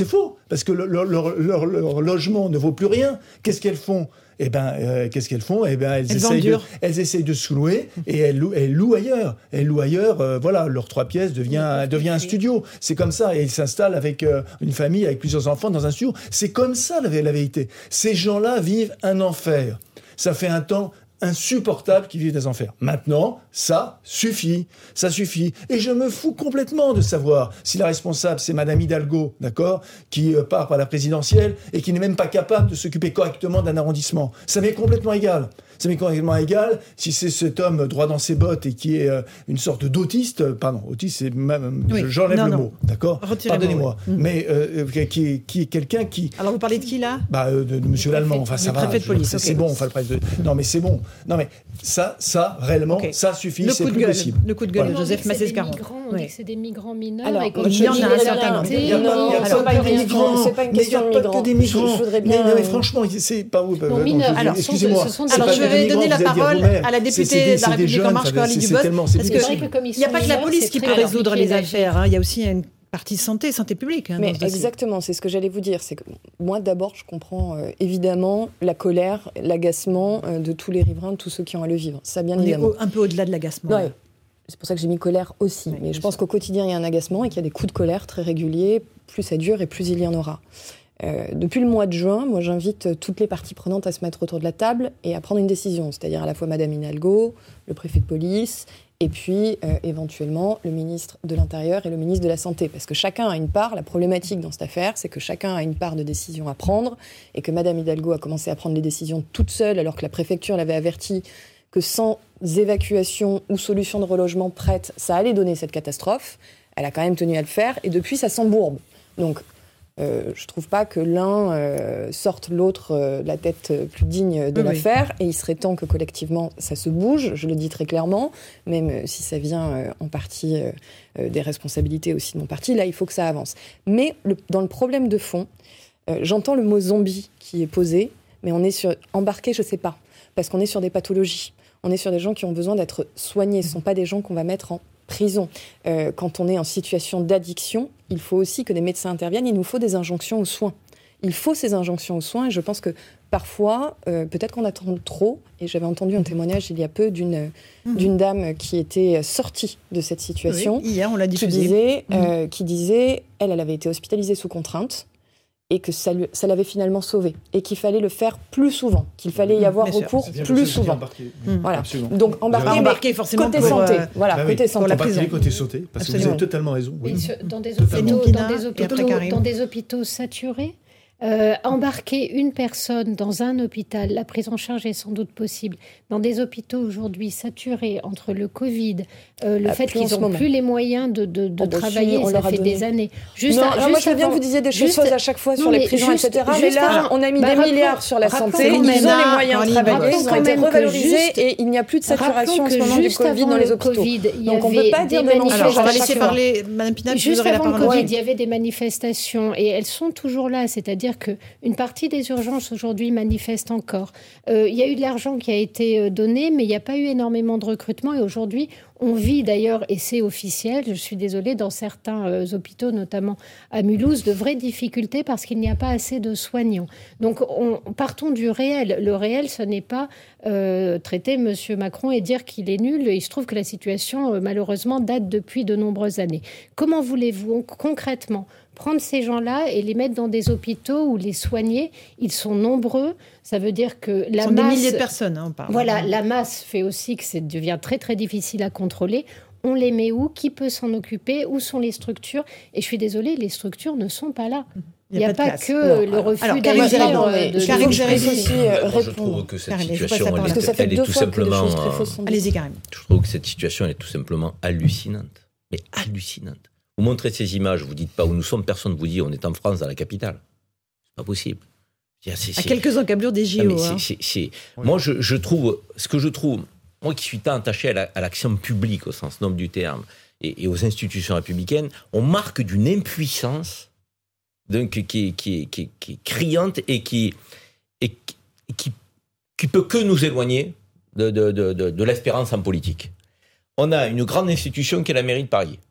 [SPEAKER 9] parce que leur, leur, leur, leur logement ne vaut plus rien. Qu'est-ce qu'elles font ? Eh ben, euh, qu'est-ce qu'elles font ? Eh ben, elles, elles, essayent de, elles essayent de sous-louer et elles louent, elles louent ailleurs. Elles louent ailleurs. Euh, voilà, leur trois pièces devient devient un studio. C'est comme ça. Et ils s'installent avec euh, une famille, avec plusieurs enfants dans un studio. C'est comme ça la, la vérité. Ces gens-là vivent un enfer. Ça fait un temps insupportable qu'ils vivent des enfers. Maintenant, ça suffit, ça suffit. Et je me fous complètement de savoir si la responsable, c'est Madame Hidalgo, d'accord, qui euh, part par la présidentielle et qui n'est même pas capable de s'occuper correctement d'un arrondissement. Ça m'est complètement égal. Ça m'est complètement égal si c'est cet homme droit dans ses bottes et qui est euh, une sorte d'autiste, euh, pardon, autiste, c'est même, oui. j'enlève non, le non. mot, d'accord ? Pardonnez-moi. Mmh. Mais euh, qui, qui est quelqu'un qui...
[SPEAKER 2] Alors vous parlez de qui là ?
[SPEAKER 9] Bah, euh, de, de Monsieur Lallemand, enfin ça
[SPEAKER 2] le
[SPEAKER 9] va.
[SPEAKER 2] Préfet de police,
[SPEAKER 9] c'est,
[SPEAKER 2] okay.
[SPEAKER 9] c'est bon, enfin le préfet de... Non mais c'est bon. Non mais ça, ça réellement, okay. ça suffit,
[SPEAKER 2] le
[SPEAKER 9] c'est
[SPEAKER 2] coup de
[SPEAKER 9] plus
[SPEAKER 2] gueule,
[SPEAKER 9] possible.
[SPEAKER 2] Le coup de gueule
[SPEAKER 8] voilà.
[SPEAKER 2] de Joseph Massescaron.
[SPEAKER 8] On dit que c'est des migrants mineurs.
[SPEAKER 7] Alors,
[SPEAKER 8] et
[SPEAKER 2] il y en a un certain nombre.
[SPEAKER 7] Il y a pas des migrants. C'est pas une question de migrants.
[SPEAKER 9] Que des migrants. Je voudrais bien. Mais franchement, c'est pas où.
[SPEAKER 8] Non, mineurs. Alors,
[SPEAKER 9] excusez-moi.
[SPEAKER 2] Alors, je vais donner la parole à la députée de la République En Marche, Coralie Dubos, parce qu'il n'y a pas que la police qui peut résoudre les affaires. Il y a aussi une partie santé, santé publique.
[SPEAKER 7] Mais exactement, c'est ce que j'allais vous dire. C'est que moi, d'abord, je comprends euh, évidemment la colère, l'agacement euh, de tous les riverains, de tous ceux qui ont à le vivre. Ça, bien
[SPEAKER 2] On
[SPEAKER 7] évidemment.
[SPEAKER 2] est un peu au-delà de l'agacement.
[SPEAKER 7] Ouais. C'est pour ça que j'ai mis colère aussi. Oui, mais je pense sûr. Qu'au quotidien, il y a un agacement et qu'il y a des coups de colère très réguliers. Plus ça dure et plus il y en aura. Euh, depuis le mois de juin, moi, j'invite toutes les parties prenantes à se mettre autour de la table et à prendre une décision. C'est-à-dire à la fois Madame Hidalgo, le préfet de police, et puis euh, éventuellement le ministre de l'Intérieur et le ministre de la Santé. Parce que chacun a une part. La problématique dans cette affaire, c'est que chacun a une part de décision à prendre et que Madame Hidalgo a commencé à prendre les décisions toute seule alors que la préfecture l'avait averti que sans évacuation ou solution de relogement prête, ça allait donner cette catastrophe. Elle a quand même tenu à le faire et depuis, ça s'embourbe. Donc, euh, je ne trouve pas que l'un euh, sorte l'autre euh, la tête plus digne de oui, l'affaire oui. Et il serait temps que collectivement, ça se bouge, je le dis très clairement, même si ça vient euh, en partie euh, des responsabilités aussi de mon parti, là, il faut que ça avance. Mais le, dans le problème de fond, euh, j'entends le mot zombie qui est posé, mais on est sur embarqué, je ne sais pas, parce qu'on est sur des pathologies. On est sur des gens qui ont besoin d'être soignés. Ce ne sont pas des gens qu'on va mettre en prison. Euh, quand on est en situation d'addiction, il faut aussi que des médecins interviennent. Il nous faut des injonctions aux soins. Il faut ces injonctions aux soins. Et je pense que parfois, euh, peut-être qu'on attend trop. Et j'avais entendu un témoignage il y a peu d'une, mmh. d'une dame qui était sortie de cette situation.
[SPEAKER 2] Oui, hier, on l'a diffusé.
[SPEAKER 7] Qui disait, mmh. euh, qui disait, elle, elle avait été hospitalisée sous contrainte. Et que ça, lui, ça l'avait finalement sauvée. Et qu'il fallait le faire plus souvent. Qu'il fallait y avoir bien recours sûr, plus souvent. Mmh. Voilà. Donc embarquer, embarquer forcément côté pour, santé. Euh, voilà, bah côté oui, santé.
[SPEAKER 9] Embarquer côté santé, parce Absolument. Que vous avez totalement raison. Oui.
[SPEAKER 8] Sur, dans, des hôpitaux, dans, des hôpitaux, dans des hôpitaux saturés, Euh, embarquer une personne dans un hôpital, la prise en charge est sans doute possible. Dans des hôpitaux aujourd'hui saturés entre le Covid, euh, le ah, fait qu'ils n'ont plus les moyens de, de, de oh, travailler, bah, ça fait des années.
[SPEAKER 7] Juste, non, à, juste moi je veux bien que vous disiez des choses à chaque fois non, sur les prisons, juste, et cetera. Mais là, alors, on a mis bah, des rappelons, milliards sur la santé, ils ont les moyens de travailler, ils ont été revalorisés et il n'y a plus de saturation en ce moment du Covid dans les hôpitaux. Donc on ne peut pas dire de mensonges.
[SPEAKER 2] Alors on va laisser parler Mme Pinat.
[SPEAKER 8] Juste avant le Covid, il y avait des manifestations et elles sont toujours là, c'est-à-dire qu'une partie des urgences aujourd'hui manifestent encore. Euh, il y a eu de l'argent qui a été donné, mais il n'y a pas eu énormément de recrutement. Et aujourd'hui, on vit d'ailleurs, et c'est officiel, je suis désolée, dans certains euh, hôpitaux, notamment à Mulhouse, de vraies difficultés parce qu'il n'y a pas assez de soignants. Donc on, partons du réel. Le réel, ce n'est pas euh, traiter M. Macron et dire qu'il est nul. Il se trouve que la situation, euh, malheureusement, date depuis de nombreuses années. Comment voulez-vous concrètement prendre ces gens-là et les mettre dans des hôpitaux où les soigner? Ils sont nombreux. Ça veut dire que la
[SPEAKER 2] Ce sont
[SPEAKER 8] masse...
[SPEAKER 2] des milliers de personnes, hein, on parle.
[SPEAKER 8] Voilà, la masse fait aussi que ça devient très, très difficile à contrôler. On les met où? Qui peut s'en occuper? Où sont les structures? Et je suis désolée, les structures ne sont pas là. Il n'y a, a pas, pas que non. le refus d'agir.
[SPEAKER 7] Karim Zerebi aussi
[SPEAKER 6] répondre. Je trouve que cette
[SPEAKER 7] Karim,
[SPEAKER 6] situation, elle est, elle est tout simplement...
[SPEAKER 2] Allez-y, Karim.
[SPEAKER 6] Je trouve que cette situation, elle est tout simplement hallucinante. Mais hallucinante. Vous montrez ces images, vous dites pas où nous sommes, personne ne vous dit on est en France, dans la capitale. C'est pas possible.
[SPEAKER 2] C'est, c'est... À quelques encablures des J O.
[SPEAKER 6] Non, c'est, c'est, c'est... Oui. Moi, je, je trouve, ce que je trouve, moi qui suis tant attaché à, la, à l'action publique au sens noble du terme et, et aux institutions républicaines, on marque d'une impuissance donc, qui, qui, qui, qui, qui est criante et qui, et qui, qui peut que nous éloigner de, de, de, de, de l'espérance en politique. On a une grande institution qui est la mairie de Paris.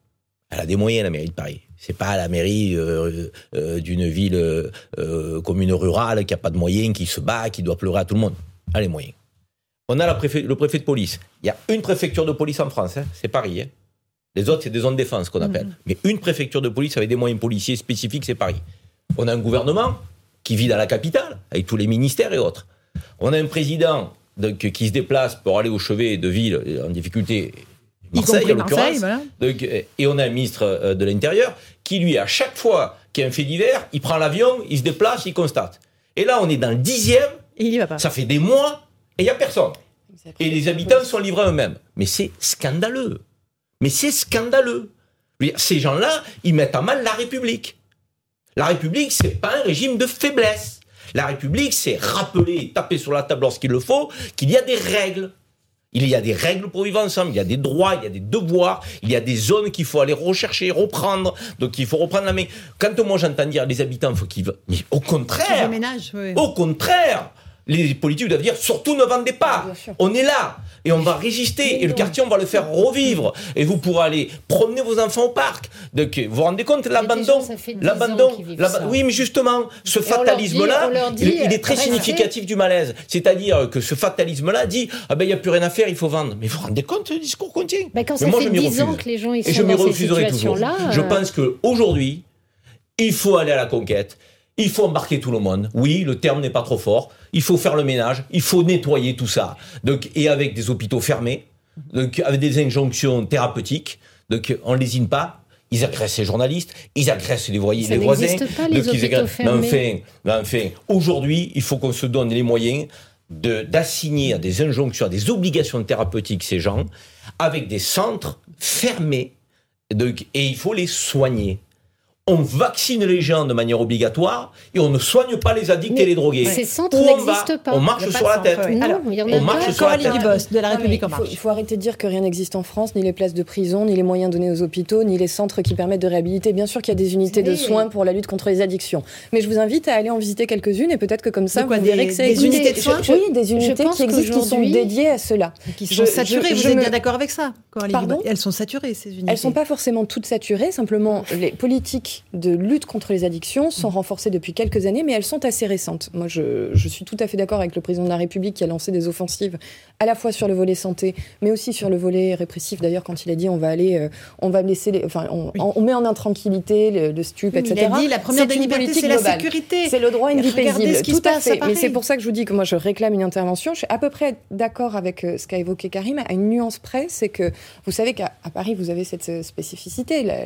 [SPEAKER 6] Elle a des moyens, la mairie de Paris. C'est pas la mairie euh, euh, d'une ville euh, commune rurale qui a pas de moyens, qui se bat, qui doit pleurer à tout le monde. Elle a les moyens. On a la préfet, le préfet de police. Il y a une préfecture de police en France, hein, c'est Paris. Hein. Les autres, c'est des zones de défense qu'on appelle. Mmh. Mais une préfecture de police avec des moyens policiers spécifiques, c'est Paris. On a un gouvernement qui vit dans la capitale, avec tous les ministères et autres. On a un président donc, qui se déplace pour aller au chevet de villes en difficulté, Marseille en l'occurrence. Voilà. Donc, et on a un ministre de l'Intérieur qui, lui, à chaque fois qu'il y a un fait divers, il prend l'avion, il se déplace, il constate. Et là, on est dans le dixième, et il y va pas. Ça fait des mois, et il n'y a personne. Et les habitants sont livrés à eux-mêmes. Mais c'est scandaleux. Mais c'est scandaleux. Ces gens-là, ils mettent à mal la République. La République, c'est pas un régime de faiblesse. La République, c'est rappeler, taper sur la table lorsqu'il le faut, qu'il y a des règles. Il y a des règles pour vivre ensemble, il y a des droits, il y a des devoirs, il y a des zones qu'il faut aller rechercher, reprendre. Donc il faut reprendre la main. Quand moi j'entends dire les habitants, il faut qu'ils... Mais au contraire,
[SPEAKER 2] déménagent, oui.
[SPEAKER 6] Au contraire, les politiques doivent dire surtout ne vendez pas. On est là et on va résister oui, et le quartier on va le faire revivre et vous pourrez aller promener vos enfants au parc. Donc vous vous rendez compte l'abandon, l'abandon, l'abandon. Oui, mais justement ce fatalisme-là, il, il est très restez. significatif du malaise. C'est-à-dire que ce fatalisme-là dit ah ben il y a plus rien à faire, il faut vendre. Mais vous vous rendez compte le discours qu'on tient?
[SPEAKER 8] Ben quand ça mais moi, fait dix ans que les gens ils sont
[SPEAKER 6] et je
[SPEAKER 8] dans
[SPEAKER 6] m'y
[SPEAKER 8] ces
[SPEAKER 6] refuserai toujours.
[SPEAKER 8] Là,
[SPEAKER 6] euh... Je pense que aujourd'hui il faut aller à la conquête. Il faut embarquer tout le monde. Oui, le terme n'est pas trop fort. Il faut faire le ménage. Il faut nettoyer tout ça. Donc, et avec des hôpitaux fermés, donc avec des injonctions thérapeutiques. Donc, on ne lésine pas. Ils agressent les journalistes. Ils agressent les, voyers, les voisins.
[SPEAKER 8] Ça n'existe pas, les
[SPEAKER 6] donc,
[SPEAKER 8] hôpitaux
[SPEAKER 6] agressent...
[SPEAKER 8] fermés.
[SPEAKER 6] Mais enfin, mais enfin, aujourd'hui, il faut qu'on se donne les moyens de, d'assigner à des injonctions, à des obligations thérapeutiques ces gens, avec des centres fermés. Donc, et il faut les soigner. On vaccine les gens de manière obligatoire et on ne soigne pas les addicts mais et les drogués.
[SPEAKER 8] Ces centres n'existent pas.
[SPEAKER 6] On marche sur la tête.
[SPEAKER 8] Non,
[SPEAKER 6] Alors,
[SPEAKER 8] il y en
[SPEAKER 6] a on marche sur la tête.
[SPEAKER 2] Dubos, de la République
[SPEAKER 7] non,
[SPEAKER 2] en marche.
[SPEAKER 7] Il faut arrêter de dire que rien n'existe en France, ni les places de prison, ni les moyens donnés aux hôpitaux, ni les centres qui permettent de réhabiliter. Bien sûr qu'il y a des unités de soins pour la lutte contre les addictions. Mais je vous invite à aller en visiter quelques-unes et peut-être que comme ça,
[SPEAKER 2] quoi,
[SPEAKER 7] vous verrez que c'est
[SPEAKER 2] des unités de soins.
[SPEAKER 7] Oui, des unités qui existent, qui sont dédiées à cela.
[SPEAKER 2] Qui sont saturées. Vous êtes bien d'accord avec ça, Coralie? Pardon? Elles sont saturées, ces unités.
[SPEAKER 7] Elles ne sont pas forcément toutes saturées. Simplement, les politiques de lutte contre les addictions sont renforcées depuis quelques années, mais elles sont assez récentes. Moi, je, je suis tout à fait d'accord avec le président de la République qui a lancé des offensives à la fois sur le volet santé, mais aussi sur le volet répressif. D'ailleurs, quand il a dit on va aller, euh, on va laisser, les, enfin, on, oui. on met en intranquillité le, le stup,
[SPEAKER 2] oui,
[SPEAKER 7] et cetera.
[SPEAKER 2] Il a dit la première des libertés, c'est la sécurité.
[SPEAKER 7] C'est le droit à une vie paisible.
[SPEAKER 2] Tout à fait.
[SPEAKER 7] Mais c'est pour ça que je vous dis que moi, je réclame une intervention. Je suis à peu près d'accord avec euh, ce qu'a évoqué Karim, à une nuance près, c'est que vous savez qu'à à Paris, vous avez cette spécificité. La,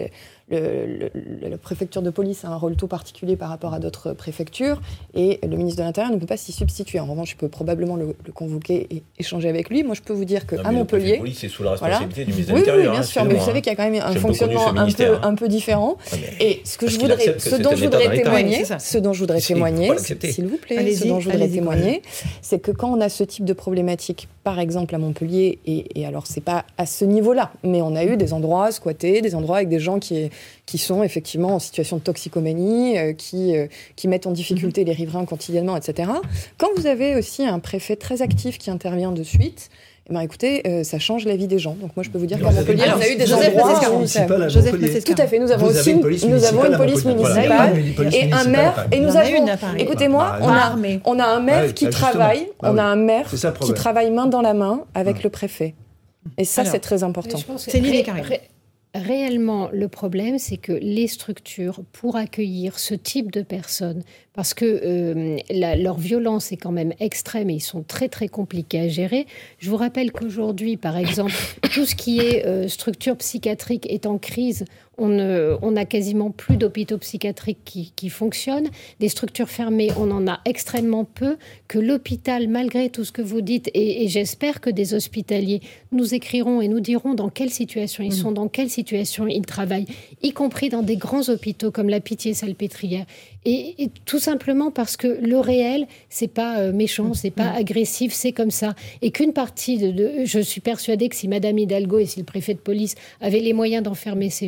[SPEAKER 7] Le, le, la préfecture de police a un rôle tout particulier par rapport à d'autres préfectures et le ministre de l'Intérieur ne peut pas s'y substituer. En revanche, je peux probablement le, le convoquer et échanger avec lui. Moi, je peux vous dire qu'à Montpellier...
[SPEAKER 6] Le police, c'est sous la responsabilité voilà. du ministre
[SPEAKER 7] oui,
[SPEAKER 6] de l'Intérieur.
[SPEAKER 7] Oui, bien sûr, mais vous savez qu'il y a quand même un fonctionnement un peu, un peu différent. Ah, et ce, que je voudrais, ce dont je voudrais témoigner, ce dont je voudrais témoigner, s'il vous plaît, ce dont je voudrais témoigner, c'est que quand on a ce type de problématique, par exemple à Montpellier, et, et alors c'est pas à ce niveau-là, mais on a eu des endroits squattés, des endroits avec des gens qui... qui sont effectivement en situation de toxicomanie, euh, qui, euh, qui mettent en difficulté mmh. les riverains quotidiennement, et cetera. Quand vous avez aussi un préfet très actif qui intervient de suite, eh ben, écoutez, euh, ça change la vie des gens. Donc moi, je peux vous dire qu'à Montpellier, on a eu des
[SPEAKER 2] Joseph
[SPEAKER 7] endroits...
[SPEAKER 2] Où
[SPEAKER 7] ça...
[SPEAKER 2] Joseph Montpellier.
[SPEAKER 7] Tout à fait, nous avons
[SPEAKER 9] vous
[SPEAKER 7] aussi une police nous avons une police municipale et un maire. Et nous avons... Écoutez-moi, on a, on a un maire qui travaille, on a un maire qui travaille main dans la main avec le préfet. Et ça, c'est très important.
[SPEAKER 2] C'est l'idée, Karim.
[SPEAKER 8] Réellement, le problème, c'est que les structures, pour accueillir ce type de personnes, parce que euh, la, leur violence est quand même extrême et ils sont très, très compliqués à gérer. Je vous rappelle qu'aujourd'hui, par exemple, tout ce qui est euh, structure psychiatrique est en crise. On, ne, on a quasiment plus d'hôpitaux psychiatriques qui, qui fonctionnent. Des structures fermées, on en a extrêmement peu. Que l'hôpital, malgré tout ce que vous dites, et, et j'espère que des hospitaliers nous écriront et nous diront dans quelle situation ils sont, dans quelle situation ils travaillent, y compris dans des grands hôpitaux comme la Pitié-Salpêtrière. Et, et tout simplement parce que le réel, c'est pas euh, méchant, c'est pas agressif, c'est comme ça. Et qu'une partie de, de... Je suis persuadée que si Madame Hidalgo et si le préfet de police avaient les moyens d'enfermer ces gens,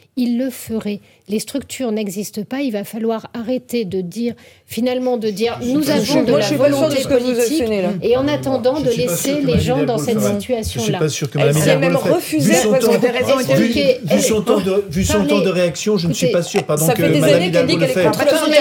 [SPEAKER 8] il le ferait. Les structures n'existent pas. Il va falloir arrêter de dire, finalement, de dire nous avons de la volonté politique et en attendant de laisser les gens dans cette situation-là.
[SPEAKER 9] Je ne suis pas sûr que Mme Hidalgo le fait. Vu son temps, vu, vu son temps de, vu son temps de réaction, je ne suis pas sûr pardon, que Mme Hidalgo le fait.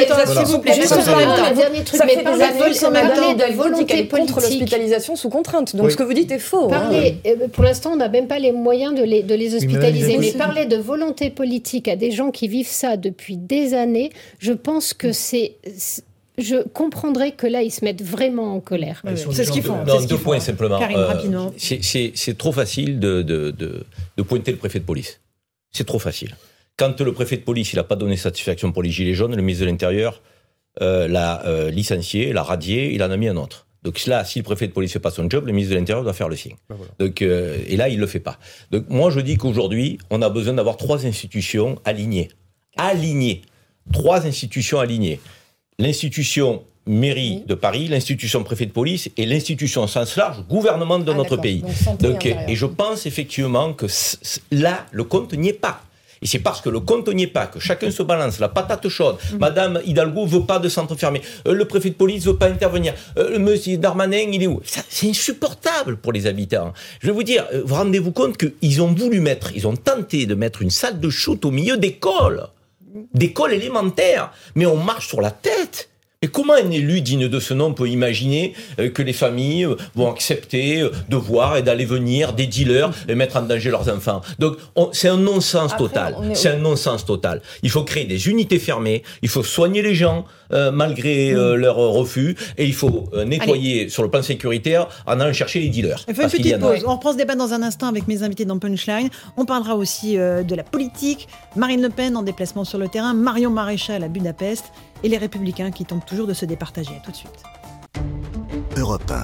[SPEAKER 8] Un dernier truc, mais par la volonté
[SPEAKER 7] contre l'hospitalisation sous contrainte. Donc ce que vous dites est faux.
[SPEAKER 8] Pour l'instant, on n'a même pas les moyens de les, de les hospitaliser. Mais parler de volonté politique à des gens qui vivent ça depuis des années, je pense que c'est... Je comprendrais que là, ils se mettent vraiment en colère.
[SPEAKER 2] Ouais, c'est ce qu'ils font.
[SPEAKER 6] Non, deux points simplement.
[SPEAKER 2] Karim,
[SPEAKER 6] euh,
[SPEAKER 2] rapidement.
[SPEAKER 6] C'est, c'est, c'est trop facile de, de, de, de pointer le préfet de police. C'est trop facile. Quand le préfet de police n'a pas donné satisfaction pour les Gilets jaunes, le ministre de l'Intérieur euh, l'a euh, licencié, l'a radié, il en a mis un autre. Donc là, si le préfet de police ne fait pas son job, le ministre de l'Intérieur doit faire le sien. Ben voilà. Donc, euh, et là, il ne le fait pas. Donc moi, je dis qu'aujourd'hui, on a besoin d'avoir trois institutions alignées. Alignées. Trois institutions alignées. L'institution mairie oui. de Paris, l'institution préfet de police et l'institution au sens large, gouvernement de ah, notre d'accord. pays. Donc, Donc et je pense effectivement que c- c- là, le compte n'y est pas. Et c'est parce que le compte n'y est pas, que chacun se balance la patate chaude. Mmh. Madame Hidalgo veut pas de centre fermé. Euh, le préfet de police veut pas intervenir. Euh, monsieur Darmanin, il est où ? Ça, c'est insupportable pour les habitants. Je vais vous dire, euh, vous rendez-vous compte qu'ils ont voulu mettre, ils ont tenté de mettre une salle de shoot au milieu d'écoles, d'écoles élémentaires. Mais on marche sur la tête. Et comment un élu digne de ce nom peut imaginer euh, que les familles euh, vont accepter euh, de voir et d'aller venir des dealers et mettre en danger leurs enfants ? Donc, on, c'est un non-sens Après, total. Est... C'est un non-sens total. Il faut créer des unités fermées, il faut soigner les gens euh, malgré euh, leur refus, et il faut euh, nettoyer Allez. sur le plan sécuritaire en allant chercher les dealers.
[SPEAKER 2] On fait une petite pause. On reprend ce débat dans un instant avec mes invités dans Punchline. On parlera aussi euh, de la politique. Marine Le Pen en déplacement sur le terrain, Marion Maréchal à Budapest. Et les Républicains qui tentent toujours de se départager. À tout de suite.
[SPEAKER 1] Europe un.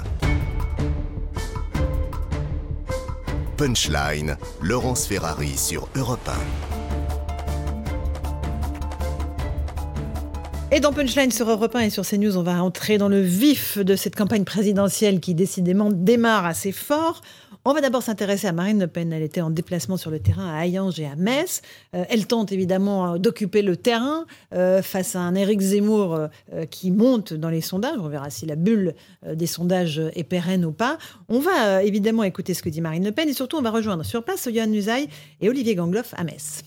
[SPEAKER 1] Punchline, Laurence Ferrari sur Europe un.
[SPEAKER 2] Et dans Punchline sur Europe un et sur CNews, on va entrer dans le vif de cette campagne présidentielle qui décidément démarre assez fort. On va d'abord s'intéresser à Marine Le Pen. Elle était en déplacement sur le terrain à Hayange et à Metz. Euh, elle tente évidemment d'occuper le terrain euh, face à un Éric Zemmour euh, qui monte dans les sondages. On verra si la bulle euh, des sondages est pérenne ou pas. On va euh, évidemment écouter ce que dit Marine Le Pen et surtout on va rejoindre sur place Yohann Usaï et Olivier Gangloff à Metz.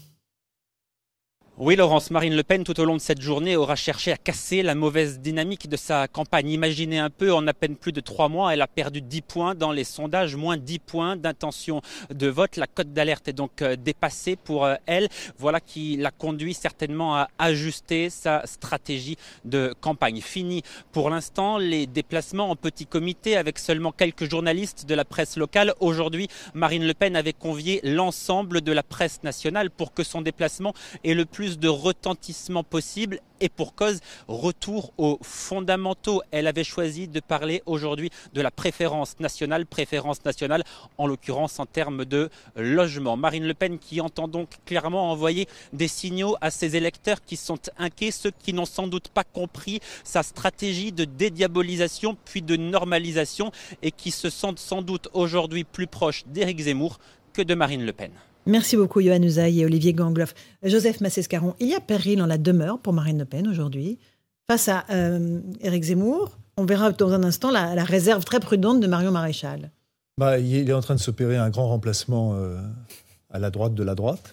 [SPEAKER 15] Oui, Laurence, Marine Le Pen, tout au long de cette journée, aura cherché à casser la mauvaise dynamique de sa campagne. Imaginez un peu, en à peine plus de trois mois, elle a perdu dix points dans les sondages, moins dix points d'intention de vote. La cote d'alerte est donc dépassée pour elle. Voilà qui l'a conduit certainement à ajuster sa stratégie de campagne. Fini pour l'instant les déplacements en petit comité avec seulement quelques journalistes de la presse locale. Aujourd'hui, Marine Le Pen avait convié l'ensemble de la presse nationale pour que son déplacement ait le plus de retentissement possible et pour cause, retour aux fondamentaux. Elle avait choisi de parler aujourd'hui de la préférence nationale, préférence nationale en l'occurrence en termes de logement. Marine Le Pen qui entend donc clairement envoyer des signaux à ses électeurs qui sont inquiets, ceux qui n'ont sans doute pas compris sa stratégie de dédiabolisation puis de normalisation et qui se sentent sans doute aujourd'hui plus proches d'Éric Zemmour que de Marine Le Pen.
[SPEAKER 2] Merci beaucoup Yohann Usaï et Olivier Gangloff. Joseph Massescaron, il y a péril en la demeure pour Marine Le Pen aujourd'hui. Face à euh, Éric Zemmour, on verra dans un instant la, la réserve très prudente de Marion Maréchal.
[SPEAKER 9] Bah, il est en train de s'opérer un grand remplacement euh, à la droite de la droite.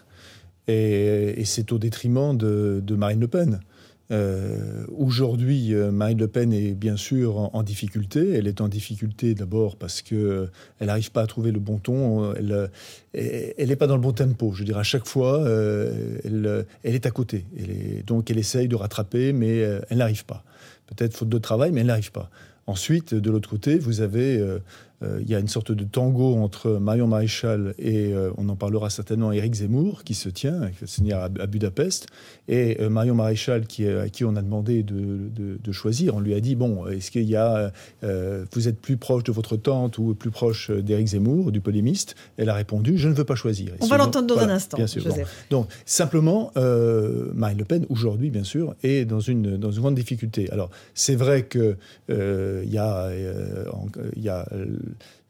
[SPEAKER 9] Et, et c'est au détriment de, de Marine Le Pen. Euh, aujourd'hui, Marine Le Pen est bien sûr en, en difficulté. Elle est en difficulté d'abord parce qu'elle n'arrive pas à trouver le bon ton. Elle n'est pas dans le bon tempo. Je veux dire, à chaque fois, euh, elle, elle est à côté. Elle est, donc, elle essaye de rattraper, mais euh, elle n'arrive pas. Peut-être faute de travail, mais elle n'arrive pas. Ensuite, de l'autre côté, vous avez... Euh, Euh, il y a une sorte de tango entre Marion Maréchal et, euh, on en parlera certainement, Éric Zemmour, qui se tient, qui va se tenir à, à Budapest. Et euh, Marion Maréchal, qui, à qui on a demandé de, de, de choisir, on lui a dit, bon, est-ce qu'il y a... Euh, vous êtes plus proche de votre tante ou plus proche d'Éric Zemmour, du polémiste ? Elle a répondu, je ne veux pas choisir. Et
[SPEAKER 2] on va l'entendre dans voilà, un instant,
[SPEAKER 9] bien sûr.
[SPEAKER 2] Joseph.
[SPEAKER 9] Bon. Donc, simplement, euh, Marine Le Pen, aujourd'hui, bien sûr, est dans une, dans une grande difficulté. Alors, c'est vrai qu'il euh, y a... Euh, il y a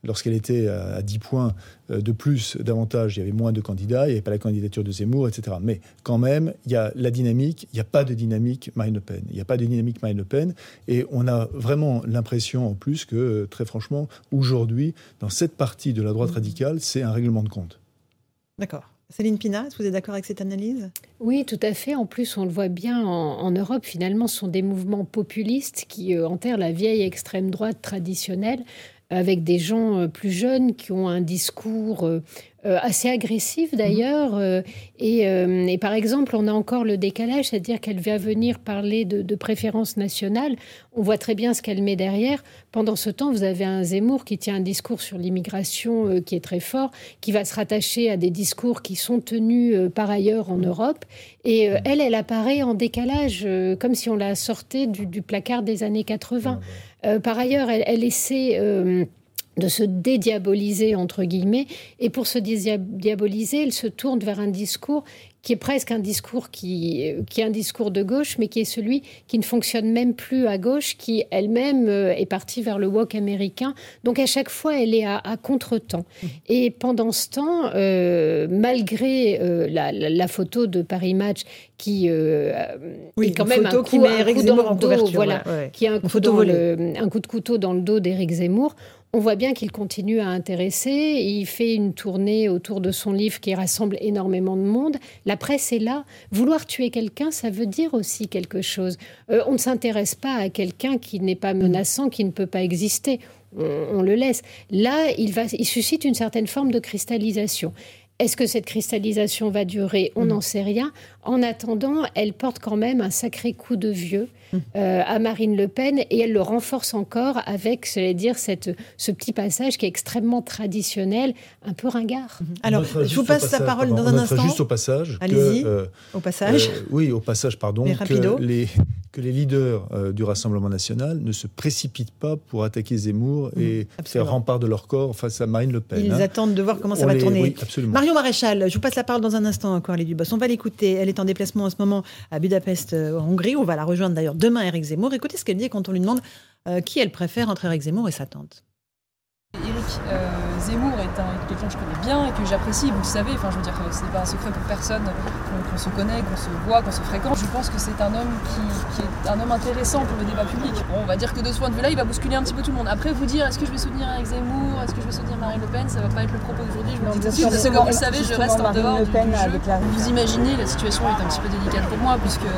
[SPEAKER 9] lorsqu'elle était à dix points de plus, davantage, il y avait moins de candidats, il n'y avait pas la candidature de Zemmour, et cetera. Mais quand même, il y a la dynamique, il n'y a pas de dynamique Marine Le Pen. Il n'y a pas de dynamique Marine Le Pen. Et on a vraiment l'impression, en plus, que, très franchement, aujourd'hui, dans cette partie de la droite radicale, c'est un règlement de compte.
[SPEAKER 2] D'accord. Céline Pina, est-ce que vous êtes d'accord avec cette analyse ?
[SPEAKER 8] Oui, tout à fait. En plus, on le voit bien en, en Europe, finalement, ce sont des mouvements populistes qui euh, enterrent la vieille extrême droite traditionnelle, avec des gens euh, plus jeunes qui ont un discours euh, euh, assez agressif d'ailleurs. Euh, et, euh, et par exemple, on a encore le décalage, c'est-à-dire qu'elle va venir parler de, de préférence nationale. On voit très bien ce qu'elle met derrière. Pendant ce temps, vous avez un Zemmour qui tient un discours sur l'immigration euh, qui est très fort, qui va se rattacher à des discours qui sont tenus euh, par ailleurs en Europe. Et euh, elle, elle apparaît en décalage, euh, comme si on la sortait du, du placard des années quatre-vingts. Euh, par ailleurs, elle, elle essaie euh, de se dédiaboliser, entre guillemets, et pour se dédiaboliser, elle se tourne vers un discours qui est presque un discours qui, qui est un discours de gauche, mais qui est celui qui ne fonctionne même plus à gauche, qui elle-même euh, est partie vers le woke américain. Donc à chaque fois, elle est à, à contre-temps. Mmh. Et pendant ce temps, euh, malgré euh, la, la, la photo de Paris Match, qui euh,
[SPEAKER 2] oui,
[SPEAKER 8] est quand même un coup,
[SPEAKER 2] qui met
[SPEAKER 8] un
[SPEAKER 2] Éric
[SPEAKER 8] coup
[SPEAKER 2] Zemmour
[SPEAKER 8] dans
[SPEAKER 2] en
[SPEAKER 8] le dos,
[SPEAKER 2] couverture,
[SPEAKER 8] voilà,
[SPEAKER 2] ouais, ouais.
[SPEAKER 8] qui a un coup, dans le, un coup de couteau dans le dos d'Éric Zemmour. On voit bien qu'il continue à intéresser. Il fait une tournée autour de son livre qui rassemble énormément de monde. La presse est là. Vouloir tuer quelqu'un, ça veut dire aussi quelque chose. Euh, on ne s'intéresse pas à quelqu'un qui n'est pas menaçant, qui ne peut pas exister. On, on le laisse. Là, il, va, il suscite une certaine forme de cristallisation. Est-ce que cette cristallisation va durer ? On n'en sait rien. En attendant, elle porte quand même un sacré coup de vieux euh, à Marine Le Pen et elle le renforce encore avec, j'allais dire, cette, ce petit passage qui est extrêmement traditionnel, un peu ringard.
[SPEAKER 2] Alors, je vous passe la parole dans un instant.
[SPEAKER 9] Juste au passage.
[SPEAKER 2] Allez-y,
[SPEAKER 9] que, euh,
[SPEAKER 2] au passage.
[SPEAKER 9] Euh, oui, au passage, pardon. Que les, que les leaders euh, du Rassemblement national ne se précipitent pas pour attaquer Zemmour mmh, et absolument. faire rempart de leur corps face à Marine Le Pen.
[SPEAKER 2] Ils
[SPEAKER 9] hein.
[SPEAKER 2] attendent de voir comment ça
[SPEAKER 9] On
[SPEAKER 2] va
[SPEAKER 9] les,
[SPEAKER 2] tourner.
[SPEAKER 9] Oui, absolument.
[SPEAKER 2] Marion Maréchal, je vous passe la parole dans un instant, Coralie Dubos. On va l'écouter. Elle est en déplacement en ce moment à Budapest, euh, en Hongrie. On va la rejoindre d'ailleurs demain, Éric Zemmour. Écoutez ce qu'elle dit quand on lui demande euh, qui elle préfère entre Éric Zemmour et sa tante.
[SPEAKER 16] Éric euh, Zemmour est un, quelqu'un que je connais bien et que j'apprécie, vous le savez, enfin, je veux dire, c'est pas un secret pour personne qu'on, qu'on se connaît, qu'on se voit, qu'on se fréquente. Je pense que c'est un homme qui, qui est un homme intéressant pour le débat public. Bon, on va dire que de ce point de vue-là, il va bousculer un petit peu tout le monde. Après, vous dire, est-ce que je vais soutenir Éric Zemmour, est-ce que je vais soutenir Marine Le Pen, ça va pas être le propos d'aujourd'hui, je vous le dis tout de suite, parce que comme vous le savez, je reste en dehors du, du jeu. Vous imaginez, la situation est un petit peu délicate pour moi, puisque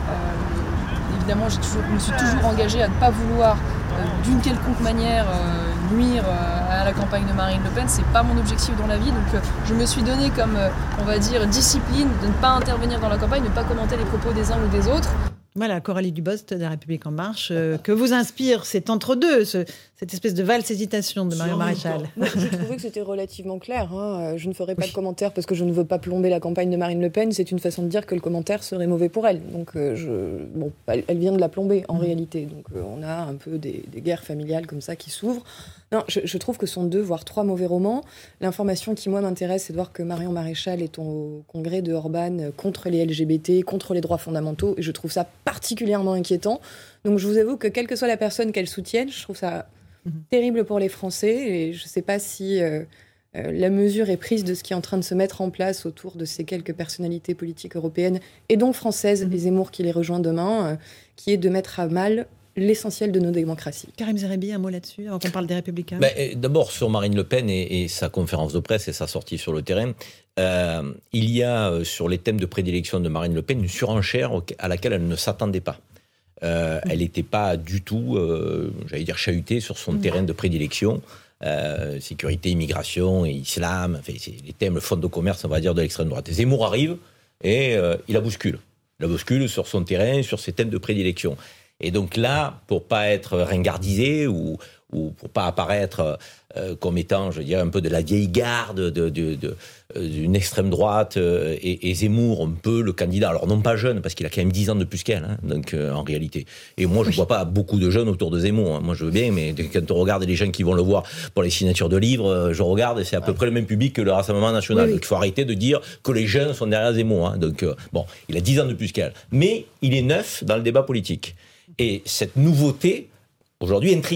[SPEAKER 16] euh, évidemment, j'ai toujours, je me suis toujours engagée à ne pas vouloir euh, d'une quelconque manière euh, nuire euh, à la campagne de Marine Le Pen. C'est pas mon objectif dans la vie, donc euh, je me suis donné comme, euh, on va dire, discipline de ne pas intervenir dans la campagne, de ne pas commenter les propos des uns ou des autres.
[SPEAKER 2] Voilà, Coralie Dubos de La République En Marche. Euh, que vous inspire cet entre-deux, ce, cette espèce de valse-hésitation de Marion Maréchal?
[SPEAKER 7] Moi, j'ai trouvé que c'était relativement clair. Hein. Je ne ferai pas oui. de commentaire parce que je ne veux pas plomber la campagne de Marine Le Pen. C'est une façon de dire que le commentaire serait mauvais pour elle. Donc, euh, je... bon, elle, elle vient de la plomber en mmh. réalité. Donc, euh, on a un peu des, des guerres familiales comme ça qui s'ouvrent. Non, je, je trouve que ce sont deux, voire trois mauvais romans. L'information qui, moi, m'intéresse, c'est de voir que Marion Maréchal est au congrès de Orban contre les L G B T, contre les droits fondamentaux. Et je trouve ça particulièrement inquiétant. Donc, je vous avoue que, quelle que soit la personne qu'elle soutienne, je trouve ça mmh. terrible pour les Français. Et je ne sais pas si euh, euh, la mesure est prise de ce qui est en train de se mettre en place autour de ces quelques personnalités politiques européennes, et donc françaises, mmh. les Zemmour qui les rejoint demain, euh, qui est de mettre à mal l'essentiel de nos démocraties.
[SPEAKER 2] Karim Zerebi, un mot là-dessus, avant qu'on parle des Républicains.
[SPEAKER 6] Ben, d'abord, sur Marine Le Pen et, et sa conférence de presse et sa sortie sur le terrain, euh, il y a, sur les thèmes de prédilection de Marine Le Pen, une surenchère à laquelle elle ne s'attendait pas. Euh, mmh. Elle n'était pas du tout, euh, j'allais dire, chahutée sur son mmh. terrain de prédilection. Euh, sécurité, immigration et islam, enfin, c'est les thèmes, le fonds de commerce, on va dire, de l'extrême droite. Et Zemmour arrive et euh, il la bouscule. Il la bouscule sur son terrain, sur ses thèmes de prédilection. Et donc là, pour pas être ringardisé ou, ou pour pas apparaître euh, comme étant, je veux dire, un peu de la vieille garde de, de, de, euh, d'une extrême droite euh, et, et Zemmour, un peu le candidat, alors non pas jeune, parce qu'il a quand même dix ans de plus qu'elle, hein, donc euh, en réalité. Et moi, je ne vois pas beaucoup de jeunes autour de Zemmour. Hein. Moi, je veux bien, mais quand on regarde les gens qui vont le voir pour les signatures de livres, euh, je regarde et c'est à peu près le même public que le Rassemblement national. Oui, oui. Donc il faut arrêter de dire que les jeunes sont derrière Zemmour. Hein. Donc euh, bon, il a dix ans de plus qu'elle. Mais il est neuf dans le débat politique. Et cette nouveauté, aujourd'hui, intrigue.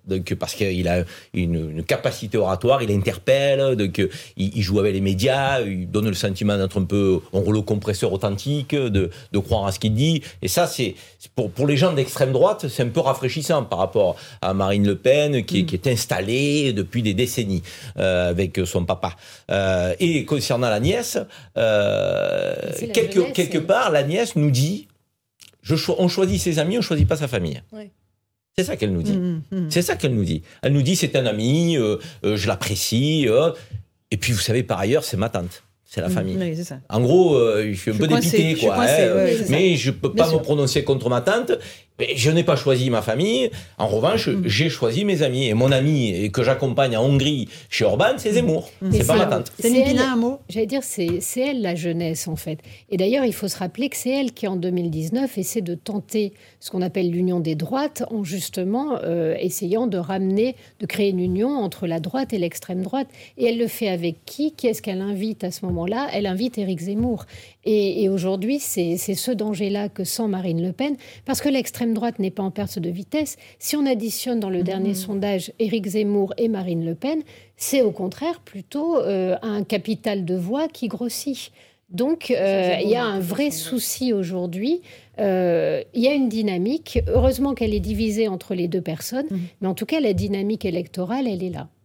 [SPEAKER 6] Donc, parce qu'il a une, une capacité oratoire, il interpelle, donc il, il joue avec les médias, il donne le sentiment d'être un peu un rouleau compresseur authentique, de, de croire à ce qu'il dit. Et ça, c'est pour, pour les gens d'extrême droite, c'est un peu rafraîchissant par rapport à Marine Le Pen, qui, mmh. qui est installée depuis des décennies euh, avec son papa. Euh, et concernant la nièce, euh, quelque, jeunesse, quelque part, la nièce nous dit, je cho- on choisit ses amis, on choisit pas sa famille. Ouais. C'est ça qu'elle nous dit. Mmh, mmh. C'est ça qu'elle nous dit. Elle nous dit, c'est un ami, euh, euh, je l'apprécie. Euh, et puis, vous savez, par ailleurs, c'est ma tante. C'est la famille.
[SPEAKER 2] Oui, c'est ça.
[SPEAKER 6] En gros, euh, je suis un je peu coincé, dépité, quoi. Coincé, hein, ouais, mais je ne peux pas Bien me sûr. prononcer contre ma tante. Mais je n'ai pas choisi ma famille. En revanche, mmh. j'ai choisi mes amis. Et mon ami que j'accompagne en Hongrie chez Orban, c'est Zemmour. Mmh. C'est, c'est pas ma tante.
[SPEAKER 8] C'est elle, un mot. J'allais dire, c'est, c'est elle la jeunesse, en fait. Et d'ailleurs, il faut se rappeler que c'est elle qui, en deux mille dix-neuf, essaie de tenter ce qu'on appelle l'union des droites, en justement euh, essayant de ramener, de créer une union entre la droite et l'extrême droite. Et elle le fait avec qui ? Qui est-ce qu'elle invite à ce moment-là ? Elle invite Éric Zemmour. Et, et aujourd'hui, c'est, c'est ce danger-là que sent Marine Le Pen, parce que l'extrême droite n'est pas en perte de vitesse. Si on additionne dans le mmh. dernier sondage Éric Zemmour et Marine Le Pen, c'est au contraire plutôt euh, un capital de voix qui grossit. Donc, euh, il y a un vrai souci aujourd'hui. Euh, il y a une dynamique. Heureusement qu'elle est divisée entre les deux personnes, mmh. mais en tout cas, la dynamique électorale, elle est là.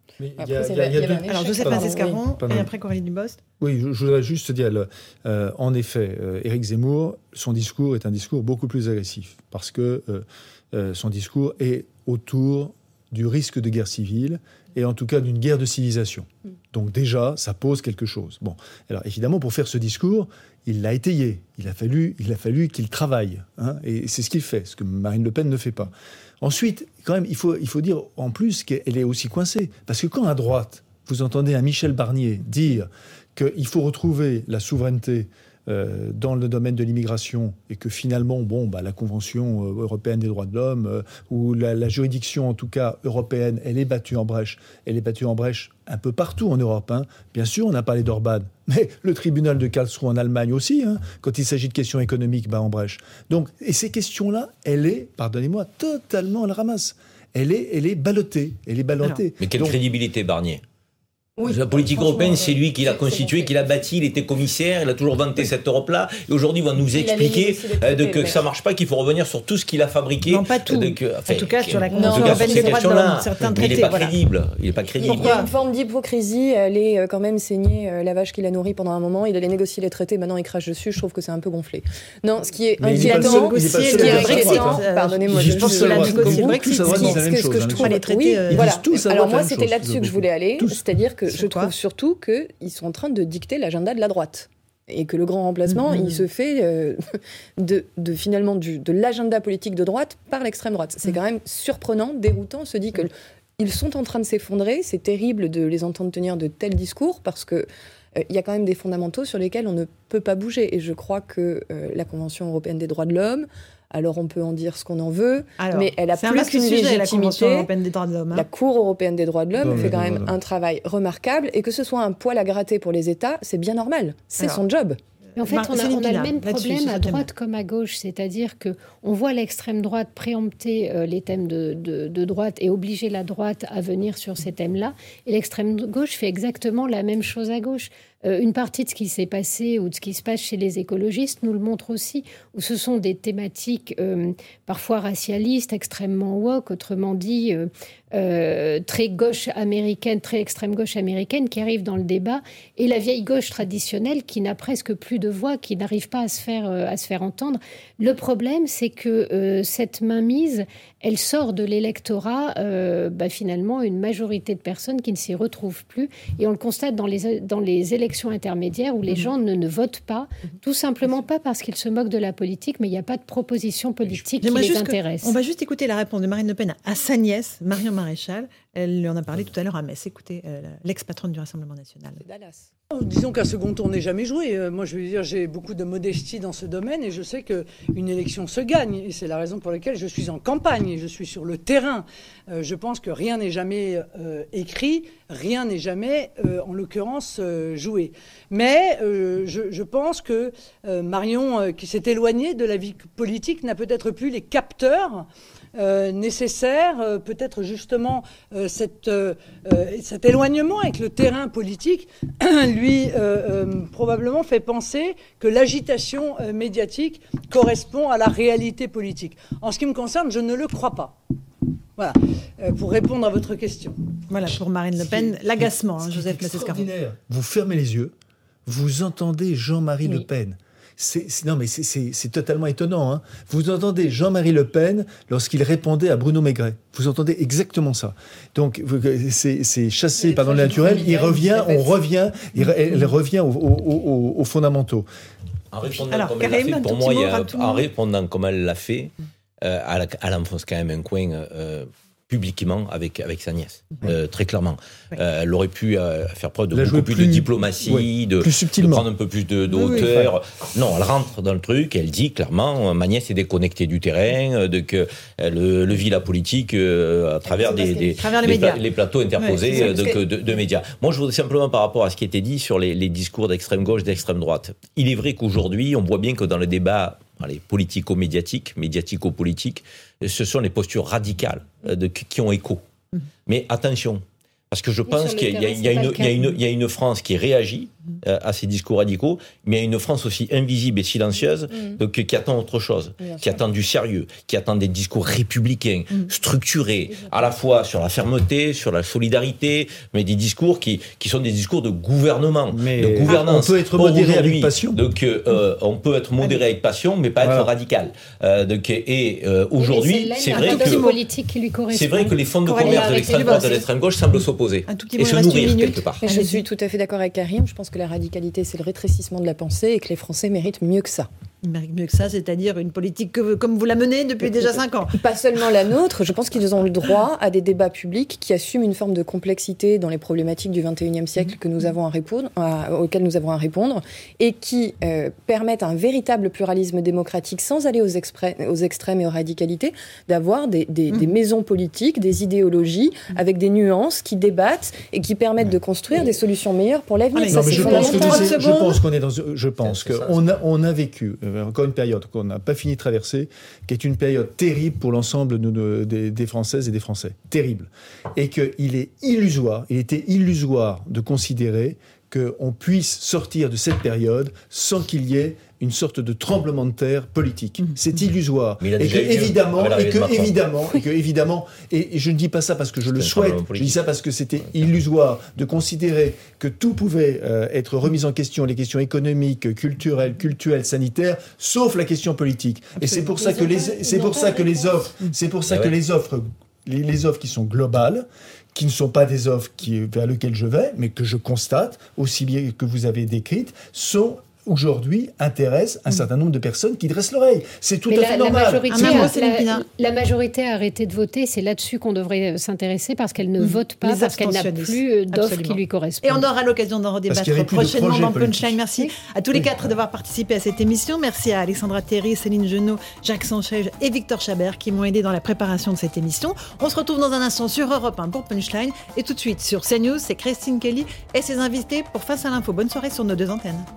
[SPEAKER 2] Alors, Joseph Massescaron, et après Coralie Dubost.
[SPEAKER 9] Oui, je, je voudrais juste dire, le, euh, en effet, euh, Éric Zemmour, son discours est un discours beaucoup plus agressif, parce que euh, euh, son discours est autour du risque de guerre civile, et en tout cas d'une guerre de civilisation. Mm. Donc déjà, ça pose quelque chose. Bon, alors évidemment, pour faire ce discours, il l'a étayé. Il a fallu, il a fallu qu'il travaille, hein, et c'est ce qu'il fait, ce que Marine Le Pen ne fait pas. Ensuite, quand même, il faut, il faut dire en plus qu'elle est aussi coincée. Parce que quand à droite, vous entendez un Michel Barnier dire qu'il faut retrouver la souveraineté euh, dans le domaine de l'immigration et que finalement, bon, bah, la Convention européenne des droits de l'homme euh, ou la, la juridiction, en tout cas européenne, elle est battue en brèche. Elle est battue en brèche un peu partout en Europe. Hein. Bien sûr, on a parlé d'Orban, mais le tribunal de Karlsruhe en Allemagne aussi, hein, quand il s'agit de questions économiques, bat en brèche. Donc, et ces questions-là, elle est, pardonnez-moi, totalement à la ramasse. Elle est, elle est ballottée, elle est ballottée.
[SPEAKER 6] Alors, mais quelle Donc, crédibilité, Barnier ?
[SPEAKER 8] Oui,
[SPEAKER 6] la politique européenne, c'est lui qui l'a constituée, qui l'a bâtie, il était commissaire, il a toujours vanté cette Europe-là, et aujourd'hui il va nous expliquer euh, de, que ça ne marche pas, qu'il faut revenir sur tout ce qu'il a fabriqué.
[SPEAKER 2] Non, pas tout.
[SPEAKER 6] De, que, enfin,
[SPEAKER 2] en tout cas, sur la Convention européenne des droits de l'homme, certains traités.
[SPEAKER 6] Il n'est pas
[SPEAKER 2] voilà.
[SPEAKER 6] crédible. Il n'est pas crédible.
[SPEAKER 7] Il y a une forme d'hypocrisie, elle est quand même saignée, la vache qu'il a nourrie pendant un moment, il allait négocier les traités, maintenant il crache dessus, je trouve que c'est un peu gonflé. Non, ce qui est inquiétant, ce qui est inquiétant, pardonnez-moi, je pense que
[SPEAKER 2] négocier le Brexit,
[SPEAKER 7] ce que je trouve, oui, voilà. Alors moi, c'était là-dessus que je voulais aller, c'est-à-dire que je trouve surtout qu'ils sont en train de dicter l'agenda de la droite. Et que le grand remplacement, mmh. il se fait euh, de, de, finalement du, de l'agenda politique de droite par l'extrême droite. C'est mmh. quand même surprenant, déroutant. On se dit qu'ils mmh. sont en train de s'effondrer. C'est terrible de les entendre tenir de tels discours parce qu'il euh, y a quand même des fondamentaux sur lesquels on ne peut pas bouger. Et je crois que euh, la Convention européenne des droits de l'homme, alors on peut en dire ce qu'on en veut, Alors, mais elle a plus qu'une sujet, légitimité. La Convention européenne des droits de l'homme. Hein. La Cour européenne des droits de l'homme non, fait quand même voilà. un travail remarquable, et que ce soit un poil à gratter pour les États, c'est bien normal. C'est Alors, son job.
[SPEAKER 8] Mais en fait, on a, on a le même problème à droite comme à gauche, c'est-à-dire qu'on voit l'extrême droite préempter euh, les thèmes de, de, de droite et obliger la droite à venir sur ces thèmes-là, et l'extrême gauche fait exactement la même chose à gauche. Euh, une partie de ce qui s'est passé ou de ce qui se passe chez les écologistes nous le montre aussi, où ce sont des thématiques euh, parfois racialistes, extrêmement woke, autrement dit euh, euh, très gauche américaine, très extrême gauche américaine qui arrivent dans le débat, et la vieille gauche traditionnelle qui n'a presque plus de voix, qui n'arrive pas à se faire, euh, à se faire entendre. Le problème, c'est que euh, cette mainmise, elle sort de l'électorat, euh, bah, finalement, une majorité de personnes qui ne s'y retrouvent plus, et on le constate dans les, dans les élections intermédiaires où les mmh. gens ne, ne votent pas, mmh. tout simplement pas parce qu'ils se moquent de la politique, mais il n'y a pas de proposition politique qui les intéresse.
[SPEAKER 2] On va juste écouter la réponse de Marine Le Pen à sa nièce, Marion Maréchal. Elle lui en a parlé tout à l'heure à Metz. Écoutez, euh, l'ex-patronne du Rassemblement national.
[SPEAKER 7] C'est Dallas.
[SPEAKER 17] Disons qu'un second tour n'est jamais joué. Euh, moi, je veux dire, j'ai beaucoup de modestie dans ce domaine et je sais qu'une élection se gagne. Et c'est la raison pour laquelle je suis en campagne et je suis sur le terrain. Euh, je pense que rien n'est jamais euh, écrit, rien n'est jamais, euh, en l'occurrence, euh, joué. Mais euh, je, je pense que euh, Marion, euh, qui s'est éloignée de la vie politique, n'a peut-être plus les capteurs Euh, nécessaire, euh, peut-être justement euh, cette, euh, euh, cet éloignement avec le terrain politique lui euh, euh, probablement fait penser que l'agitation euh, médiatique correspond à la réalité politique. En ce qui me concerne, je ne le crois pas. Voilà, euh, pour répondre à votre question.
[SPEAKER 2] Voilà, pour Marine Le Pen, l'agacement, hein, Joseph Massescaron.
[SPEAKER 9] Vous fermez les yeux, vous entendez Jean-Marie
[SPEAKER 2] oui.
[SPEAKER 9] Le Pen. C'est, c'est, non, mais c'est, c'est, c'est totalement étonnant. Hein. Vous entendez Jean-Marie Le Pen lorsqu'il répondait à Bruno Maigret. Vous entendez exactement ça. Donc, vous, c'est, c'est chassé par le naturel. Il revient, on revient, il, elle revient aux, aux, aux, aux fondamentaux.
[SPEAKER 6] En répondant
[SPEAKER 2] Alors,
[SPEAKER 6] comme
[SPEAKER 2] Karim,
[SPEAKER 6] elle l'a fait, pour moi, il y a,
[SPEAKER 2] rapidement.
[SPEAKER 6] en répondant comme elle l'a fait, euh, elle, elle enfonce quand même un coin euh, publiquement avec, avec sa nièce, oui. euh, très clairement. Oui. Euh, elle aurait pu euh, faire preuve de beaucoup plus, plus de diplomatie, oui, de, de prendre un peu plus de, de oui, hauteur. Oui, non, elle rentre dans le truc, elle dit clairement, ma nièce est déconnectée du terrain, de que elle le vit la politique euh, à travers, des, des,
[SPEAKER 2] travers les,
[SPEAKER 6] les,
[SPEAKER 2] médias.
[SPEAKER 6] Pla- les plateaux interposés oui, de, que... de, de médias. Moi, je voudrais simplement, par rapport à ce qui était dit sur les, les discours d'extrême gauche, d'extrême droite, il est vrai qu'aujourd'hui, on voit bien que dans le débat allez, politico-médiatique, médiatico-politique, ce sont les postures radicales de, qui ont écho. Mmh. Mais attention, parce que je pense qu'il y a, il y, a une, il y, a une, il y a une France qui réagit euh, à ces discours radicaux, mais il y a une France aussi invisible et silencieuse mmh. donc, qui attend autre chose, Bien qui sûr. attend du sérieux, qui attend des discours républicains, mmh. structurés, à la fois sur la fermeté, sur la solidarité, mais des discours qui, qui sont des discours de gouvernement, mais de gouvernance.
[SPEAKER 9] On peut être modéré avec passion.
[SPEAKER 6] Donc, euh, on peut être modéré avec passion, mais pas voilà. être radical. Euh, donc, et euh, aujourd'hui,
[SPEAKER 8] c'est,
[SPEAKER 6] c'est vrai que
[SPEAKER 8] politique qui lui correspond.
[SPEAKER 6] C'est vrai que les fonds de commerce de l'extrême droite et de l'extrême gauche semblent s'opposer et se nourrir quelque part.
[SPEAKER 7] Je suis tout à fait d'accord avec Karim. Je pense que la radicalité, c'est le rétrécissement de la pensée et que les Français méritent mieux que ça.
[SPEAKER 2] Mieux que ça, c'est-à-dire une politique que, comme vous la menez depuis déjà cinq ans.
[SPEAKER 7] Pas seulement la nôtre, je pense qu'ils ont le droit à des débats publics qui assument une forme de complexité dans les problématiques du vingt et unième siècle que nous avons à répondre, à, auxquelles nous avons à répondre, et qui euh, permettent un véritable pluralisme démocratique sans aller aux, exprès, aux extrêmes et aux radicalités, d'avoir des, des, mmh. des maisons politiques, des idéologies mmh. avec des nuances qui débattent et qui permettent de construire des solutions meilleures pour l'avenir.
[SPEAKER 9] Ah, ça, non, c'est je, pense que c'est, je pense qu'on est dans, je pense qu'on a, on a vécu encore une période qu'on n'a pas fini de traverser, qui est une période terrible pour l'ensemble de, de, des, des Françaises et des Français. Terrible. Et qu'il est illusoire, il était illusoire de considérer qu'on puisse sortir de cette période sans qu'il y ait une sorte de tremblement de terre politique. C'est illusoire.
[SPEAKER 6] Et
[SPEAKER 9] que évidemment, et que évidemment, et que évidemment, et je ne dis pas ça parce que je le souhaite, je dis ça parce que c'était illusoire de considérer que tout pouvait euh, être remis en question, les questions économiques, culturelles, culturelles, sanitaires, sauf la question politique. Et c'est pour ça que les, c'est pour ça que les offres, c'est pour ça que les offres, les, les offres qui sont globales, qui ne sont pas des offres qui, vers lesquelles je vais, mais que je constate, aussi bien que vous avez décrites, sont aujourd'hui intéresse un certain nombre de personnes qui dressent l'oreille. C'est tout
[SPEAKER 8] Mais
[SPEAKER 9] à
[SPEAKER 8] la,
[SPEAKER 9] fait
[SPEAKER 8] la
[SPEAKER 9] normal.
[SPEAKER 8] Majorité a, la, la majorité a arrêté de voter. C'est là-dessus qu'on devrait s'intéresser parce qu'elle ne mmh. vote pas, Les parce qu'elle n'a plus d'offres Absolument. qui lui correspondent.
[SPEAKER 2] Et on aura l'occasion d'en redébattre prochainement dans Punchline. Merci à tous les oui. quatre d'avoir participé à cette émission. Merci à Alexandra Terry, Céline Genot, Jacques Sanchez et Victor Chabert qui m'ont aidé dans la préparation de cette émission. On se retrouve dans un instant sur Europe un pour Punchline et tout de suite sur CNews, c'est Christine Kelly et ses invités pour Face à l'info. Bonne soirée sur nos deux antennes.